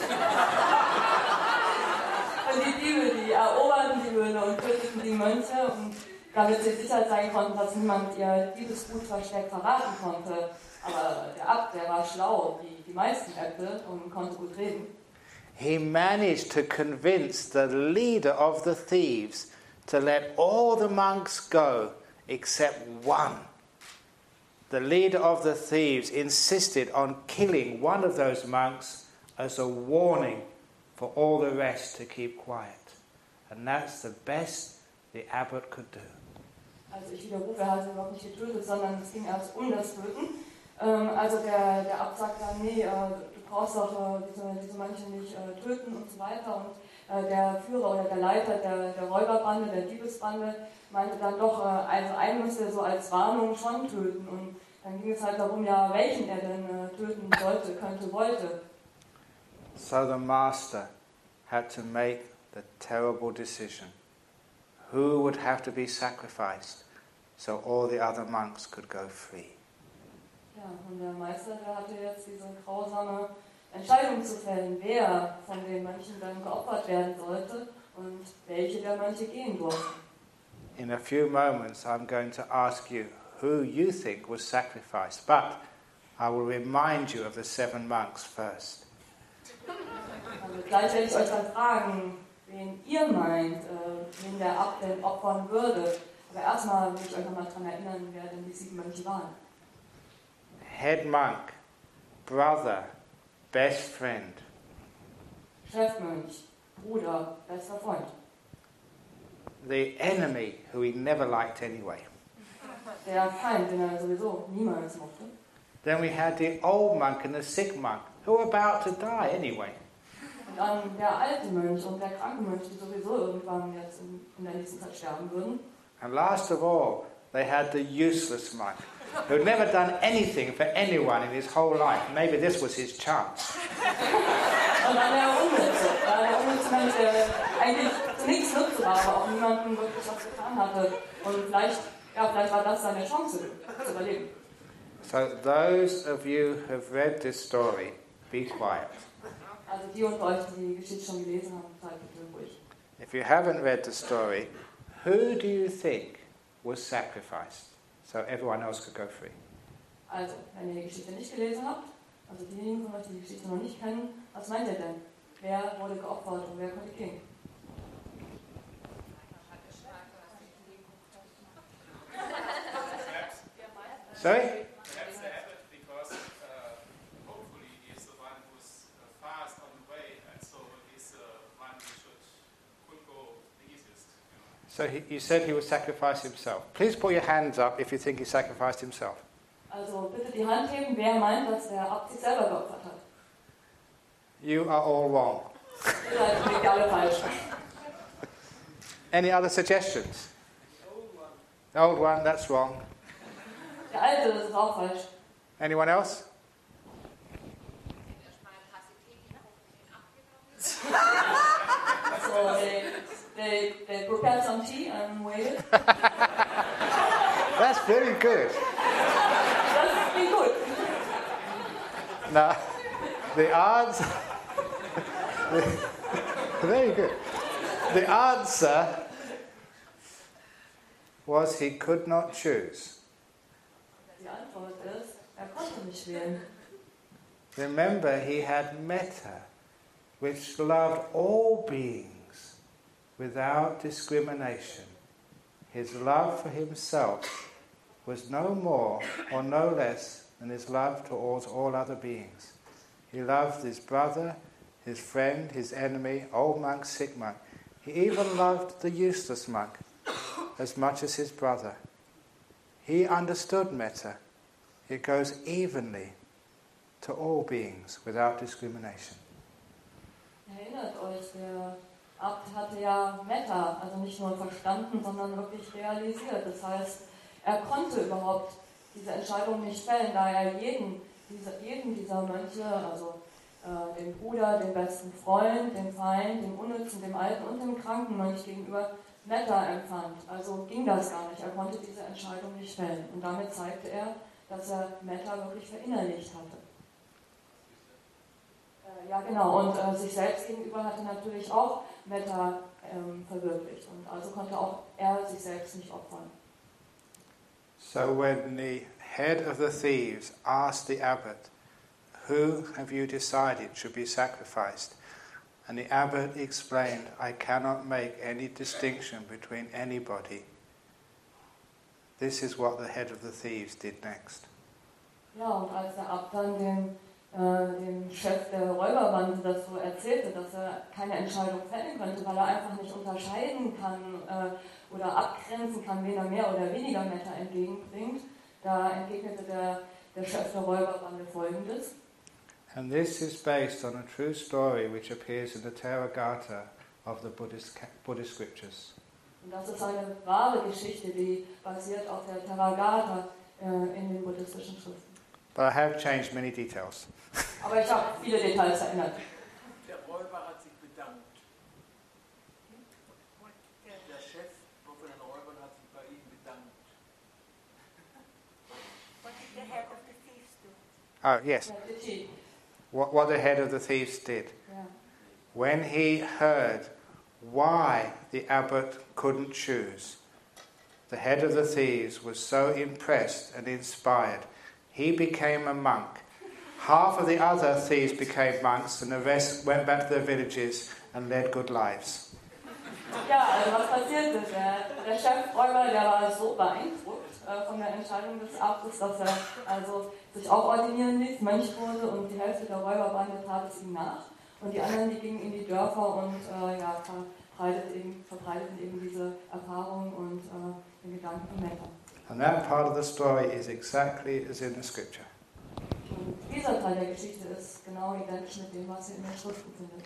Und die Diebe, die eroberten die Höhle und töteten die Mönche, und damit sie sicher sein konnten, dass niemand ihr Diebesgutversteck verraten konnte. Aber der Abt, der war schlau, wie die meisten Äbte, und konnte gut reden. He managed to convince the leader of the thieves to let all the monks go except one. The leader of the thieves insisted on killing one of those monks as a warning for all the rest to keep quiet. And that's the best the abbot could do. Also ich widerrufe, er hat sie überhaupt nicht getötet, sondern es ging erst um das Töten. Also der Abt sagt dann, nee, du brauchst doch diese Mönche nicht töten und so weiter. Und der Führer oder der Leiter der Räuberbande, der Diebesbande, meinte dann doch, also einen müsste er so als Warnung schon töten. Und dann ging es halt darum, ja, welchen er denn töten sollte, könnte, wollte. So the master had to make the terrible decision. Who would have to be sacrificed so all the other monks could go free? Ja, und der Meister, der hatte jetzt diese grausame Entscheidung zu fällen, wer von den Mönchen dann geopfert werden sollte und welche der Mönche gehen durften. In a few moments I'm going to ask you who you think was sacrificed, but I will remind you of the 7 monks first. Also gleich werde ich euch dann fragen, wen ihr meint, wen der Abt denn opfern würde. Aber erstmal will ich euch nochmal daran erinnern, wer denn die 7 Mönche waren. Head monk, brother, best friend. Chefmönch, Bruder, bester Freund. the enemy who he never liked anyway. Der Feind, den er sowieso niemals mochte. Then we had the old monk and the sick monk, who were about to die anyway. Und dann der alte Mönch und der kranke Mönch, die sowieso irgendwann jetzt in der nächsten Zeit sterben würden. And last of all, they had the useless monk, who'd never done anything for anyone in his whole life. Maybe this was his chance. Und dann der unnütze Mensch, der eigentlich zu nichts nützte war, aber auch niemandem wirklich was getan hatte. Und vielleicht war das seine Chance zu überleben. So those of you who have read this story, be quiet. Also die unter euch, die die Geschichte schon gelesen haben, seid bitte ruhig. If you haven't read the story, who do you think was sacrificed so everyone else could go free? Also, wenn ihr die Geschichte nicht gelesen habt, also diejenigen von euch, die die Geschichte noch nicht kennen, was meint ihr denn? Wer wurde geopfert und wer konnte gehen? Sorry? Perhaps the abbot, because hopefully he's the one who's fast on the way, and so he's the one who could go the easiest. So you said he would sacrifice himself. Please put your hands up if you think he sacrificed himself. Also bitte die Hand heben, wer meint, dass der Abt sich selber geopfert hat. You are all wrong. Ihr seid wirklich alle falsch. Any other suggestions? The old one, that's wrong. Der Alte, das ist auch falsch. Anyone else? So, they prepared some tea and waited. That's very good. Das ist gut. Now, the answer... very good. The answer was he could not choose. Die Antwort ist, konnte nicht wählen. Remember, he had metta, which loved all beings without discrimination. His love for himself was no more or no less than his love towards all other beings. He loved his brother, his friend, his enemy, old monk, sick monk. He even loved the useless monk as much as his brother. He understood metta. It goes evenly to all beings without discrimination. Erinnert euch, der Abt hatte ja Metta, also nicht nur verstanden, sondern wirklich realisiert. Das heißt, er konnte überhaupt diese Entscheidung nicht fällen, da er jeden dieser Mönche, also dem Bruder, dem besten Freund, dem Feind, dem Unnützen, dem Alten und dem kranken Mönch gegenüber Metta empfand. Also ging das gar nicht. Er konnte diese Entscheidung nicht fällen. Und damit zeigte er, dass er Metta wirklich verinnerlicht hatte. Ja, genau. Und sich selbst gegenüber hatte natürlich auch Metta verwirklicht. Und also konnte auch er sich selbst nicht opfern. So when the head of the thieves asked the abbot, "Who have you decided should be sacrificed?" And the abbot explained, "I cannot make any distinction between anybody." This is what the head of the thieves did next. Ja, und als der Abt dann dem Chef der Räuberbande das so erzählte, dass er keine Entscheidung fällen könnte, weil er einfach nicht unterscheiden kann oder abgrenzen kann, wen er mehr oder weniger Metta entgegenbringt, da entgegnete der Chef der Räuberbande Folgendes. And this is based on a true story which appears in the Theravada of the Buddhist scriptures. Und das ist eine wahre Geschichte, die basiert auf der Theravada in den buddhistischen Schriften. But I have changed many details. Aber ich habe viele Details verändert. Der Räuber hat sich bedankt. Der Chef von den Räubern hat sich bei ihm bedankt. What did the head of the thieves do? Oh, yes. Ja, did he? What the head of the thieves did. Ja. When he heard why the abbot couldn't choose, the head of the thieves was so impressed and inspired, he became a monk. Half of the other thieves became monks and the rest went back to their villages and led good lives. Ja, also was passierte? Der Chefräuber, der war so beeindruckt von der Entscheidung des Abtes, dass er also sich auch ordinieren ließ, Mönch wurde, und die Hälfte der Räuberbande tat es ihm nach. Und die anderen, die gingen in die Dörfer und verbreiteten eben diese Erfahrung und den Gedanken von Metta. And that part of the story is exactly as in the scripture. Und dieser Teil der Geschichte ist genau identisch mit dem, was ihr in den Schriften findet.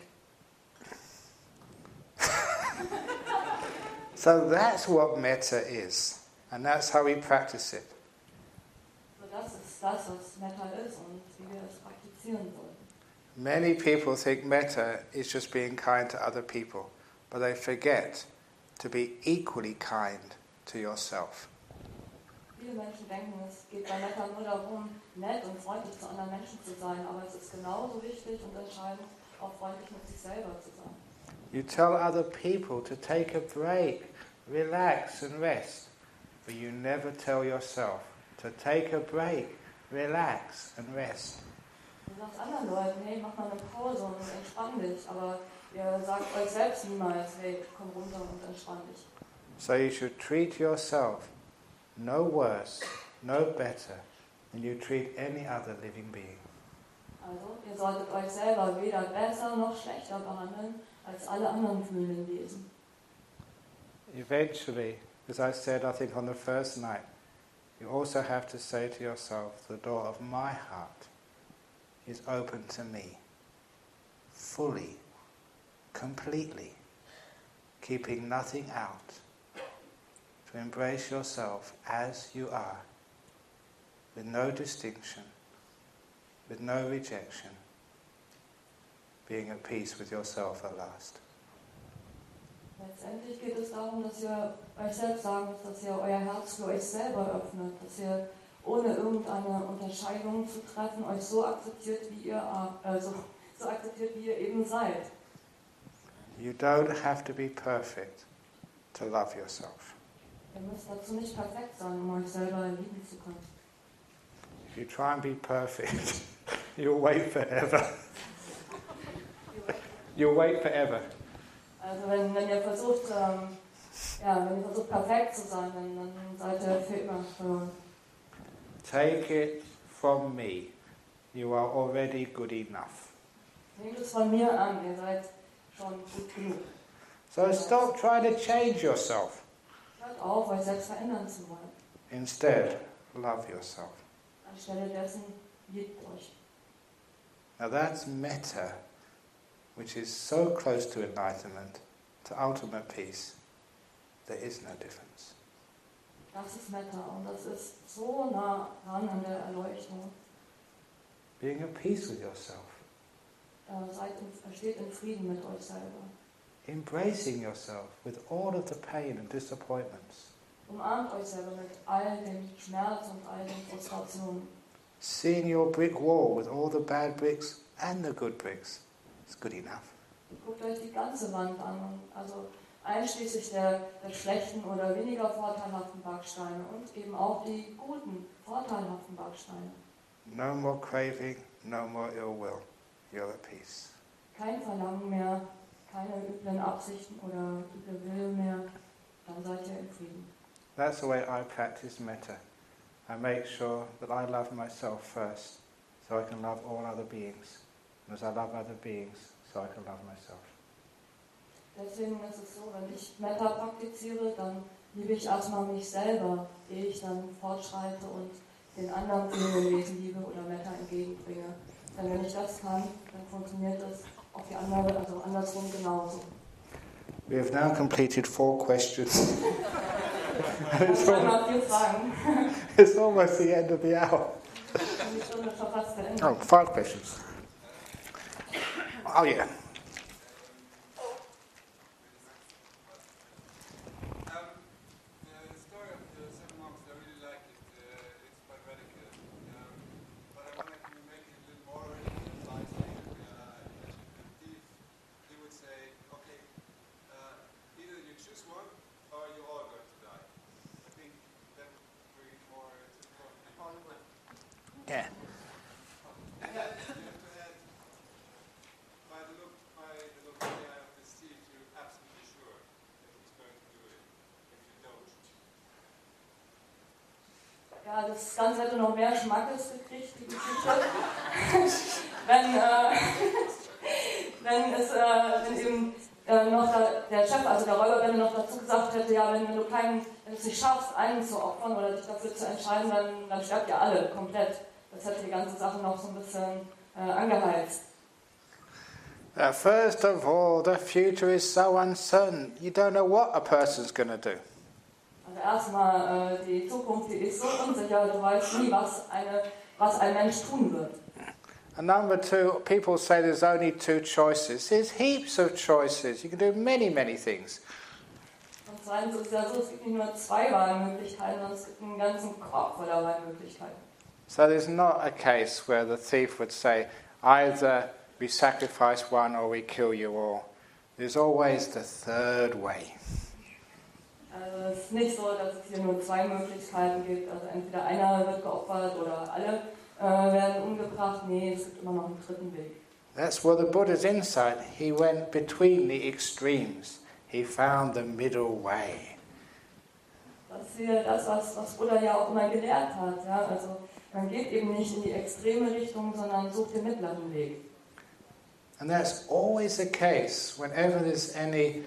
So that's what metta is, and that's how we practice it. So das ist das, was Metta ist und wie wir es praktizieren sollen. Many people think metta is just being kind to other people, but they forget to be equally kind to yourself. Viele Menschen denken, es geht bei Metta nur darum, nett und freundlich zu anderen Menschen zu sein, aber es ist genauso wichtig und entscheidend, auch freundlich mit sich selber zu sein. You tell other people to take a break, relax and rest, but you never tell yourself to take a break, relax and rest. Du sagst anderen Leuten, hey, mach mal eine Pause und entspann dich, aber ihr sagt euch selbst niemals, hey, komm runter und entspann dich. So you should treat yourself no worse, no better than you treat any other living being. Also, ihr solltet euch selber weder besser noch schlechter behandeln als alle anderen fühlenden Wesen. Eventually, as I said, I think on the first night, you also have to say to yourself, the door of my heart is open to me, fully, completely, keeping nothing out, to embrace yourself as you are, with no distinction, with no rejection, being at peace with yourself at last. Letztendlich geht es darum, dass ihr euch selbst sagen müsst, dass ihr euer Herz für euch selber öffnet, dass ihr ohne irgendeine Unterscheidung zu treffen euch so akzeptiert, wie ihr so akzeptiert, wie ihr eben seid. You don't have to be perfect to love yourself. Ihr müsst dazu nicht perfekt sein, um euch selber lieben zu können. If you try and be perfect, you'll wait forever. You'll wait forever. Also wenn ihr versucht, perfekt zu sein, dann seid ihr für immer verloren. Take it from me. You are already good enough. Nehmt es von mir an, ihr seid schon gut genug. So stop trying to change yourself. Hört auf, euch selbst verändern zu wollen. Instead, love yourself. Anstelle dessen, liebt euch. Now that's metta, which is so close to enlightenment, to ultimate peace. There is no difference. Das ist Metta und das ist so nah dran an der Erleuchtung. Being at peace with yourself. Steht in Frieden mit euch selber. Embracing yourself with all of the pain and disappointments. Umarmt euch selber mit all dem Schmerz und all den Frustrationen. Seeing your brick wall with all the bad bricks and the good bricks. It's good enough. Guckt euch die ganze Wand an, also einschließlich der schlechten oder weniger vorteilhaften Backsteine und eben auch die guten, vorteilhaften Backsteine. No more craving, no more ill will. You're at peace. Kein Verlangen mehr, keine üblen Absichten oder üble Willen mehr, dann seid ihr in Frieden. That's the way I practice metta. I make sure that I love myself first, so I can love all other beings. And as I love other beings, so I can love myself. Deswegen ist es so, wenn ich Metta praktiziere, dann liebe ich erstmal mich selber, ehe ich dann fortschreite und den anderen fühlenden Wesen liebe oder Metta entgegenbringe. Denn wenn ich das kann, dann funktioniert das auf die andere, also andersrum genauso. We have now completed 4 questions. It's almost the end of the hour. Oh, 5 questions. Oh yeah. The story of the 7 monks, I really like it. It's quite radical. But I wanted to make it a little more enlightening. He would say, okay, either you choose one or you're all going to die. I think that would bring it more to the point. Yeah. You have to add, by the look in the eye of the Steve, you're absolutely sure that he's going to do it. If you don't, Ja, das Ganze hätte noch mehr Schmackes gekriegt, die Geschichte. wenn eben der Chef, also der Räuber, noch dazu gesagt hätte, ja, wenn du es nicht schaffst, einen zu opfern oder dich dafür zu entscheiden, dann sterbt ihr alle komplett. Das hätte die ganze Sache noch so ein bisschen angeheizt. First of all, the future is so uncertain. You don't know what a person's going to do. Also erstmal, die Zukunft, die ist so unsicher, du weißt nie, was ein Mensch tun wird. And number two, people say there's only two choices. There's heaps of choices. You can do many, many things. Und zweitens ist es ja so, es gibt nicht nur 2 Wahlmöglichkeiten, sondern es gibt einen ganzen Korb voller Wahlmöglichkeiten. So there's not a case where the thief would say, either we sacrifice one or we kill you all. There's always the third way. Also es ist nicht so, dass es hier nur 2 Möglichkeiten gibt. Also entweder einer wird geopfert oder alle werden umgebracht. Nee, es gibt immer noch einen dritten Weg. That's what the Buddha's insight. He went between the extremes. He found the middle way. Das ist hier das, was Buddha ja auch immer gelehrt hat. Ja? Also man geht eben nicht in die extreme Richtung, sondern sucht den mittleren Weg. And that's always the case. Whenever there's any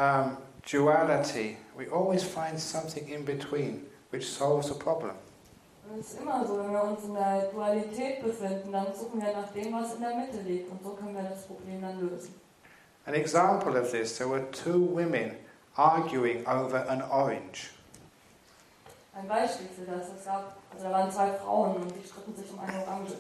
duality, we always find something in between which solves the problem. Und es ist immer so, wenn wir uns in der Dualität befinden, dann suchen wir nach dem, was in der Mitte liegt. Und so können wir das Problem dann lösen. An example of this, there were 2 women arguing over an orange. Ein Beispiel für das, da waren 2 Frauen und die stritten sich um eine Orange.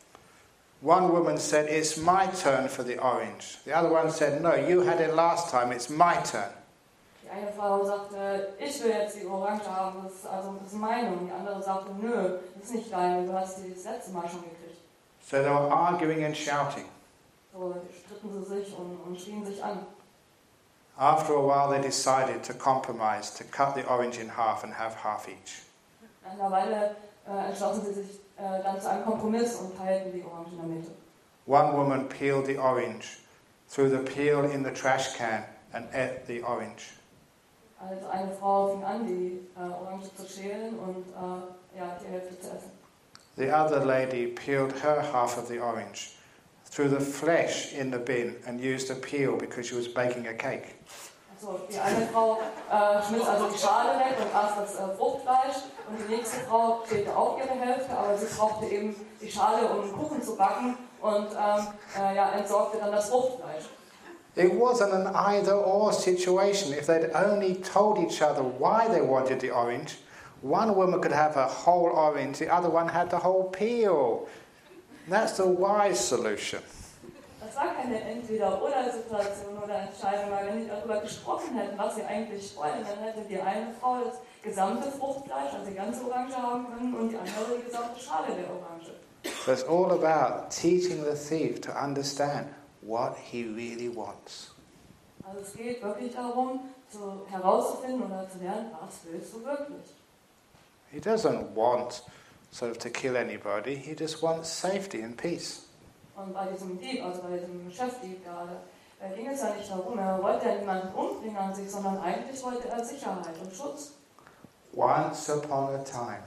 One woman said, it's my turn for the orange. The other one said, no, you had it last time, it's my turn. Die eine Frau sagte, ich will jetzt die Orange haben, das ist meine. Und die andere sagte, nö, das ist nicht deine, du hast die das letzte Mal schon gekriegt. So they were arguing and shouting. So stritten sie sich und schrien sich an. After a while they decided to compromise, to cut the orange in half and have half each. Nach einer Weile entschlossen sie sich dann zu einem Kompromiss und teilten die Orange in der Mitte. One woman peeled the orange, threw the peel in the trash can and ate the orange. Also eine Frau fing an, die Orange zu schälen und die Hälfte zu essen. The other lady peeled her half of the orange, threw the flesh in the bin and used the peel because she was baking a cake. Also die eine Frau schmiss also die Schale weg und aß das Fruchtfleisch und die nächste Frau schälte auch ihre Hälfte, aber sie brauchte eben die Schale, um einen Kuchen zu backen und entsorgte dann das Fruchtfleisch. It wasn't an either-or situation. If they'd only told each other why they wanted the orange, one woman could have a whole orange, the other one had the whole peel. That's the wise solution. Das war keine Entweder-oder-Situation oder Entscheidung, weil wenn die darüber gesprochen hätten, was sie eigentlich wollen, dann hätte die eine Frau das gesamte Fruchtfleisch, also die ganze Orange haben können und die andere die gesamte Schale der Orange. So it's all about teaching the thief to understand what he really wants. Also es geht wirklich darum, herauszufinden oder zu lernen, was willst du wirklich? He doesn't want sort of to kill anybody, he just wants safety and peace. Und bei diesem Dieb, also bei diesem Chefdieb gerade, ging es ja nicht darum, er wollte ja niemanden umbringen an sich, sondern eigentlich wollte er Sicherheit und Schutz. Once upon a time.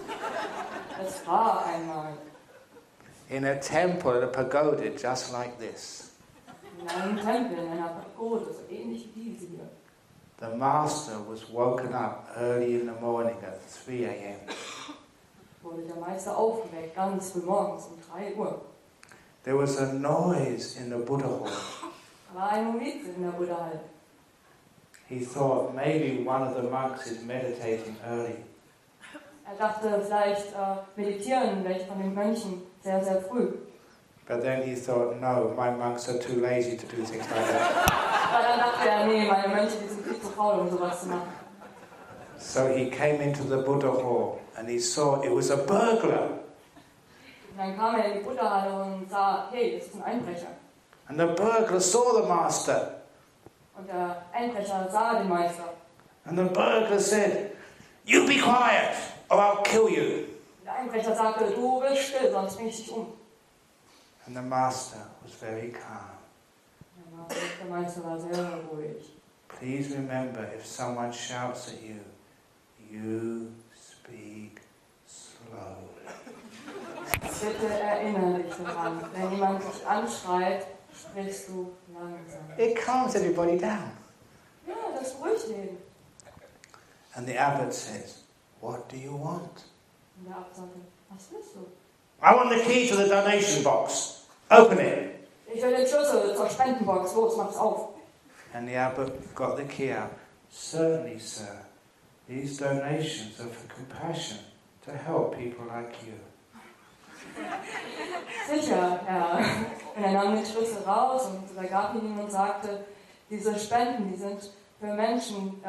Es war einmal. In a temple, in a pagoda, just like this. In einem Tempel, in einer Pagode, so ähnlich wie diese hier. The master was woken up early in the morning at 3 a.m. Wurde der Meister aufgeweckt, ganz früh morgens um 3 Uhr. There was a noise in the Buddha hall. Da war ein Novize in der Buddha-Halle. He thought maybe one of the monks is meditating early. Er dachte, vielleicht meditieren welche von den Mönchen sehr, sehr früh. But then he thought, no, my monks are too lazy to do things like that. Aber dann dachte er, nee, meine Mönche, die sind viel zu faul, um sowas zu machen. So he came into the Buddha hall and he saw it was a burglar. Und dann kam er in die Buddha-Halle und sah, hey, das ist ein Einbrecher. And the burglar saw the master. Und der Einbrecher sah den Meister. And the burglar said, you be quiet or I'll kill you. Der Einbrecher sagte, du bist still, sonst bring ich dich um. And the master was very calm. Der Meister war sehr ruhig. Please remember, if someone shouts at you, you speak slowly. Bitte erinnere dich daran, wenn jemand dich anschreit, sprichst du langsam. It calms everybody down. Ja, das beruhigt ihn. And the abbot says, what do you want? Und der Abt sagte, was willst du? I want the key to the donation box. Open it. Ich will den Schlüssel zur Spendenbox. Los, mach's auf. And the abbot got the key out. Certainly, sir. These donations are for compassion, to help people like you. Sicher, Herr. Und er nahm den Schlüssel raus und übergab ihn ihm und sagte, diese Spenden, die sind für Menschen,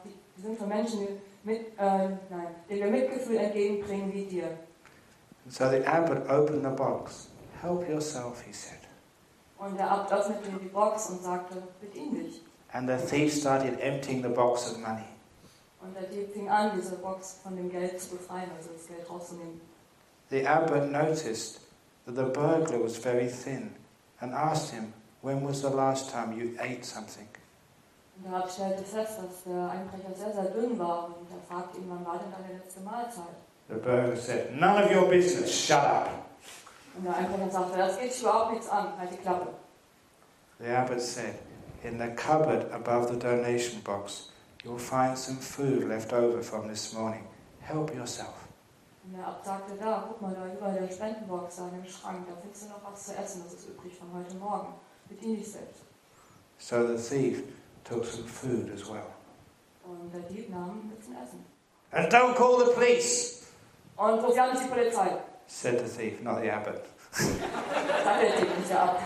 denen wir Mitgefühl entgegenbringen wie dir. And so the abbot opened the box. Help yourself, he said. Und der Abt öffnete die Box und sagte, bedien dich. And the thief started emptying the box of money. Und der Dieb fing an, diese Box von dem Geld zu befreien, also das Geld rauszunehmen. The abbot noticed that the burglar was very thin and asked him, when was the last time you ate something? Und der Abt stellte fest, dass der Einbrecher sehr, sehr dünn war und er fragte ihn, wann war denn deine letzte Mahlzeit? The burglar said, none of your business, shut up. Und der Einbrecher sagte, das geht dich überhaupt nichts an, halt die Klappe. The abbot said, in the cupboard above the donation box, you'll find some food left over from this morning. Help yourself. Und der Abt sagte, da, guck mal, da über der Spendenbox, da in dem Schrank, da findest du noch was zu essen, das ist übrig von heute Morgen. Bedien dich selbst. So the thief took some food as well. Und der Dieb nahm ein bisschen Essen. And don't call the police, Und ruf ja nicht die Polizei. said the thief, not the abbot. Sagte der Dieb nicht, der Abt.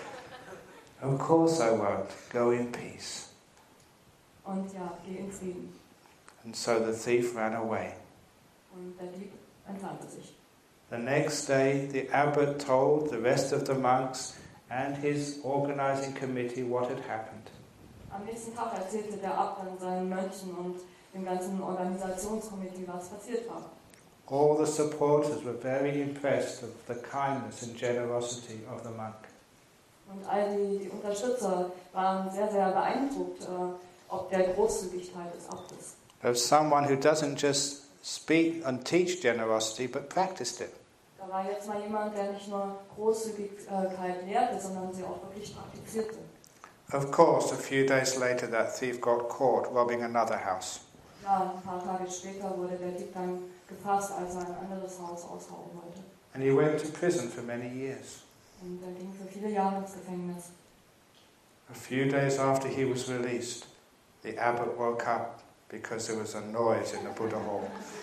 Of course I won't. Go in peace. Und ja, geh in Frieden. And so the thief ran away. Und der Dieb entfernte sich. The next day, the abbot told the rest of the monks and his organizing committee what had happened. Am nächsten Tag erzählte der Abt dann seinen Mönchen und dem ganzen Organisationskomitee, was passiert war. All the supporters were very impressed of the kindness and generosity of the monk. Und all die Unterstützer waren sehr, sehr beeindruckt, ob der Großzügigkeit des Abtes. Of someone who doesn't just speak and teach generosity, but practiced it. Da war jetzt mal jemand, der nicht nur Großzügigkeit lehrte, sondern sie auch wirklich praktizierte. Of course, a few days later, that thief got caught robbing another house. Ja, ein paar Tage später wurde der Dieb dann gefasst, als er ein anderes Haus ausrauben wollte. And he went to prison for many years. Und er ging für viele Jahre ins Gefängnis. A few days after he was released, the abbot woke up because there was a noise in the Buddha hall.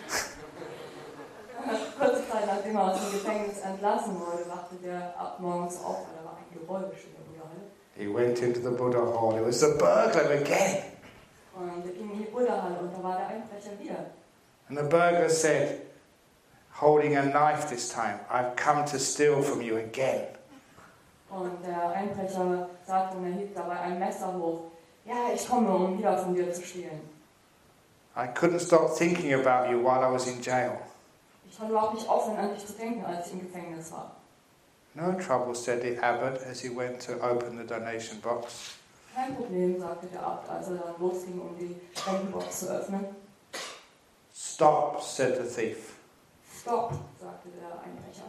Kurze Zeit nachdem er aus dem Gefängnis entlassen wurde, wachte der Abt morgens auf, weil da war ein Geräusch in der Buddha-Halle. He went into the Buddha hall. It was the burglar again. Und er ging in die Buddha-Halle und da war der Einbrecher wieder. And the burglar said, holding a knife this time, I've come to steal from you again. Und der Einbrecher sagte und er hielt dabei ein Messer hoch. Ja, ich komme, um wieder von dir zu stehlen. I couldn't stop thinking about you while I was in jail. Ich konnte überhaupt nicht aufhören, an dich zu denken, als ich im Gefängnis war. No trouble, said the abbot as he went to open the donation box. Kein Problem, sagte der Abt, als er dann losging, um die Spendenbox zu öffnen. Stop, said the thief. Stopp, sagte der Einbrecher.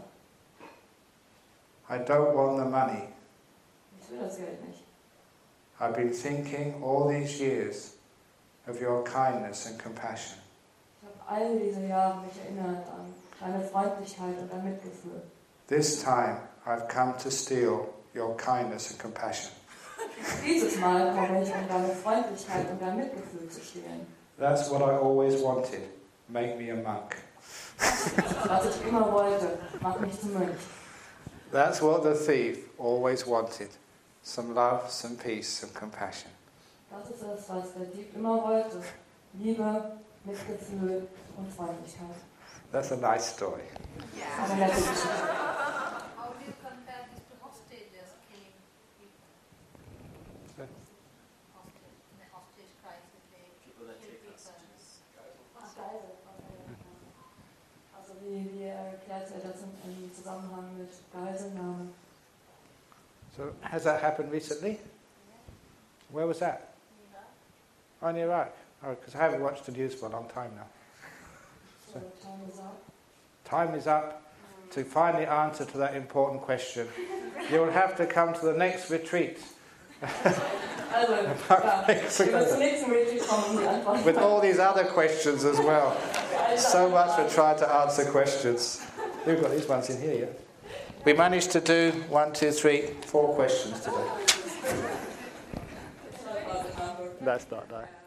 I don't want the money. Ich will das Geld nicht. I've been thinking all these years of your kindness and compassion. Ich habe all diese Jahre mich erinnert an deine Freundlichkeit und dein Mitgefühl. This time I've come to steal your kindness and compassion. Dieses Mal komme ich, um deine Freundlichkeit und dein Mitgefühl zu stehlen. That's what I always wanted. Make me a monk. Was ich immer wollte, mach mich zum Mönch. That's what the thief always wanted. Some love, some peace, some compassion. Das ist es, was der Dieb immer wollte. Liebe, Mitgefühl und Freundlichkeit. That's a nice story. Eine nette Geschichte. How do you compare this to hostages killing people? Sorry? In the hostage crisis, they People that kill take people. hostages. Ach, Geisel. Also wie erklärt er das im Zusammenhang mit Geiselnahme? So, has that happened recently? Where was that? Oh, in Iraq. Oh, because I haven't watched the news for a long time now. So, time is up. Time is up. to find the answer to that important question. You will have to come to the next retreat. Also, ja, wir müssen zum nächsten Retreat kommen, um die Antworten. With all these other questions as well. So much for trying to answer questions. We've got these ones in here, yeah? We managed to do 1, 2, 3, 4 questions today. That's not that.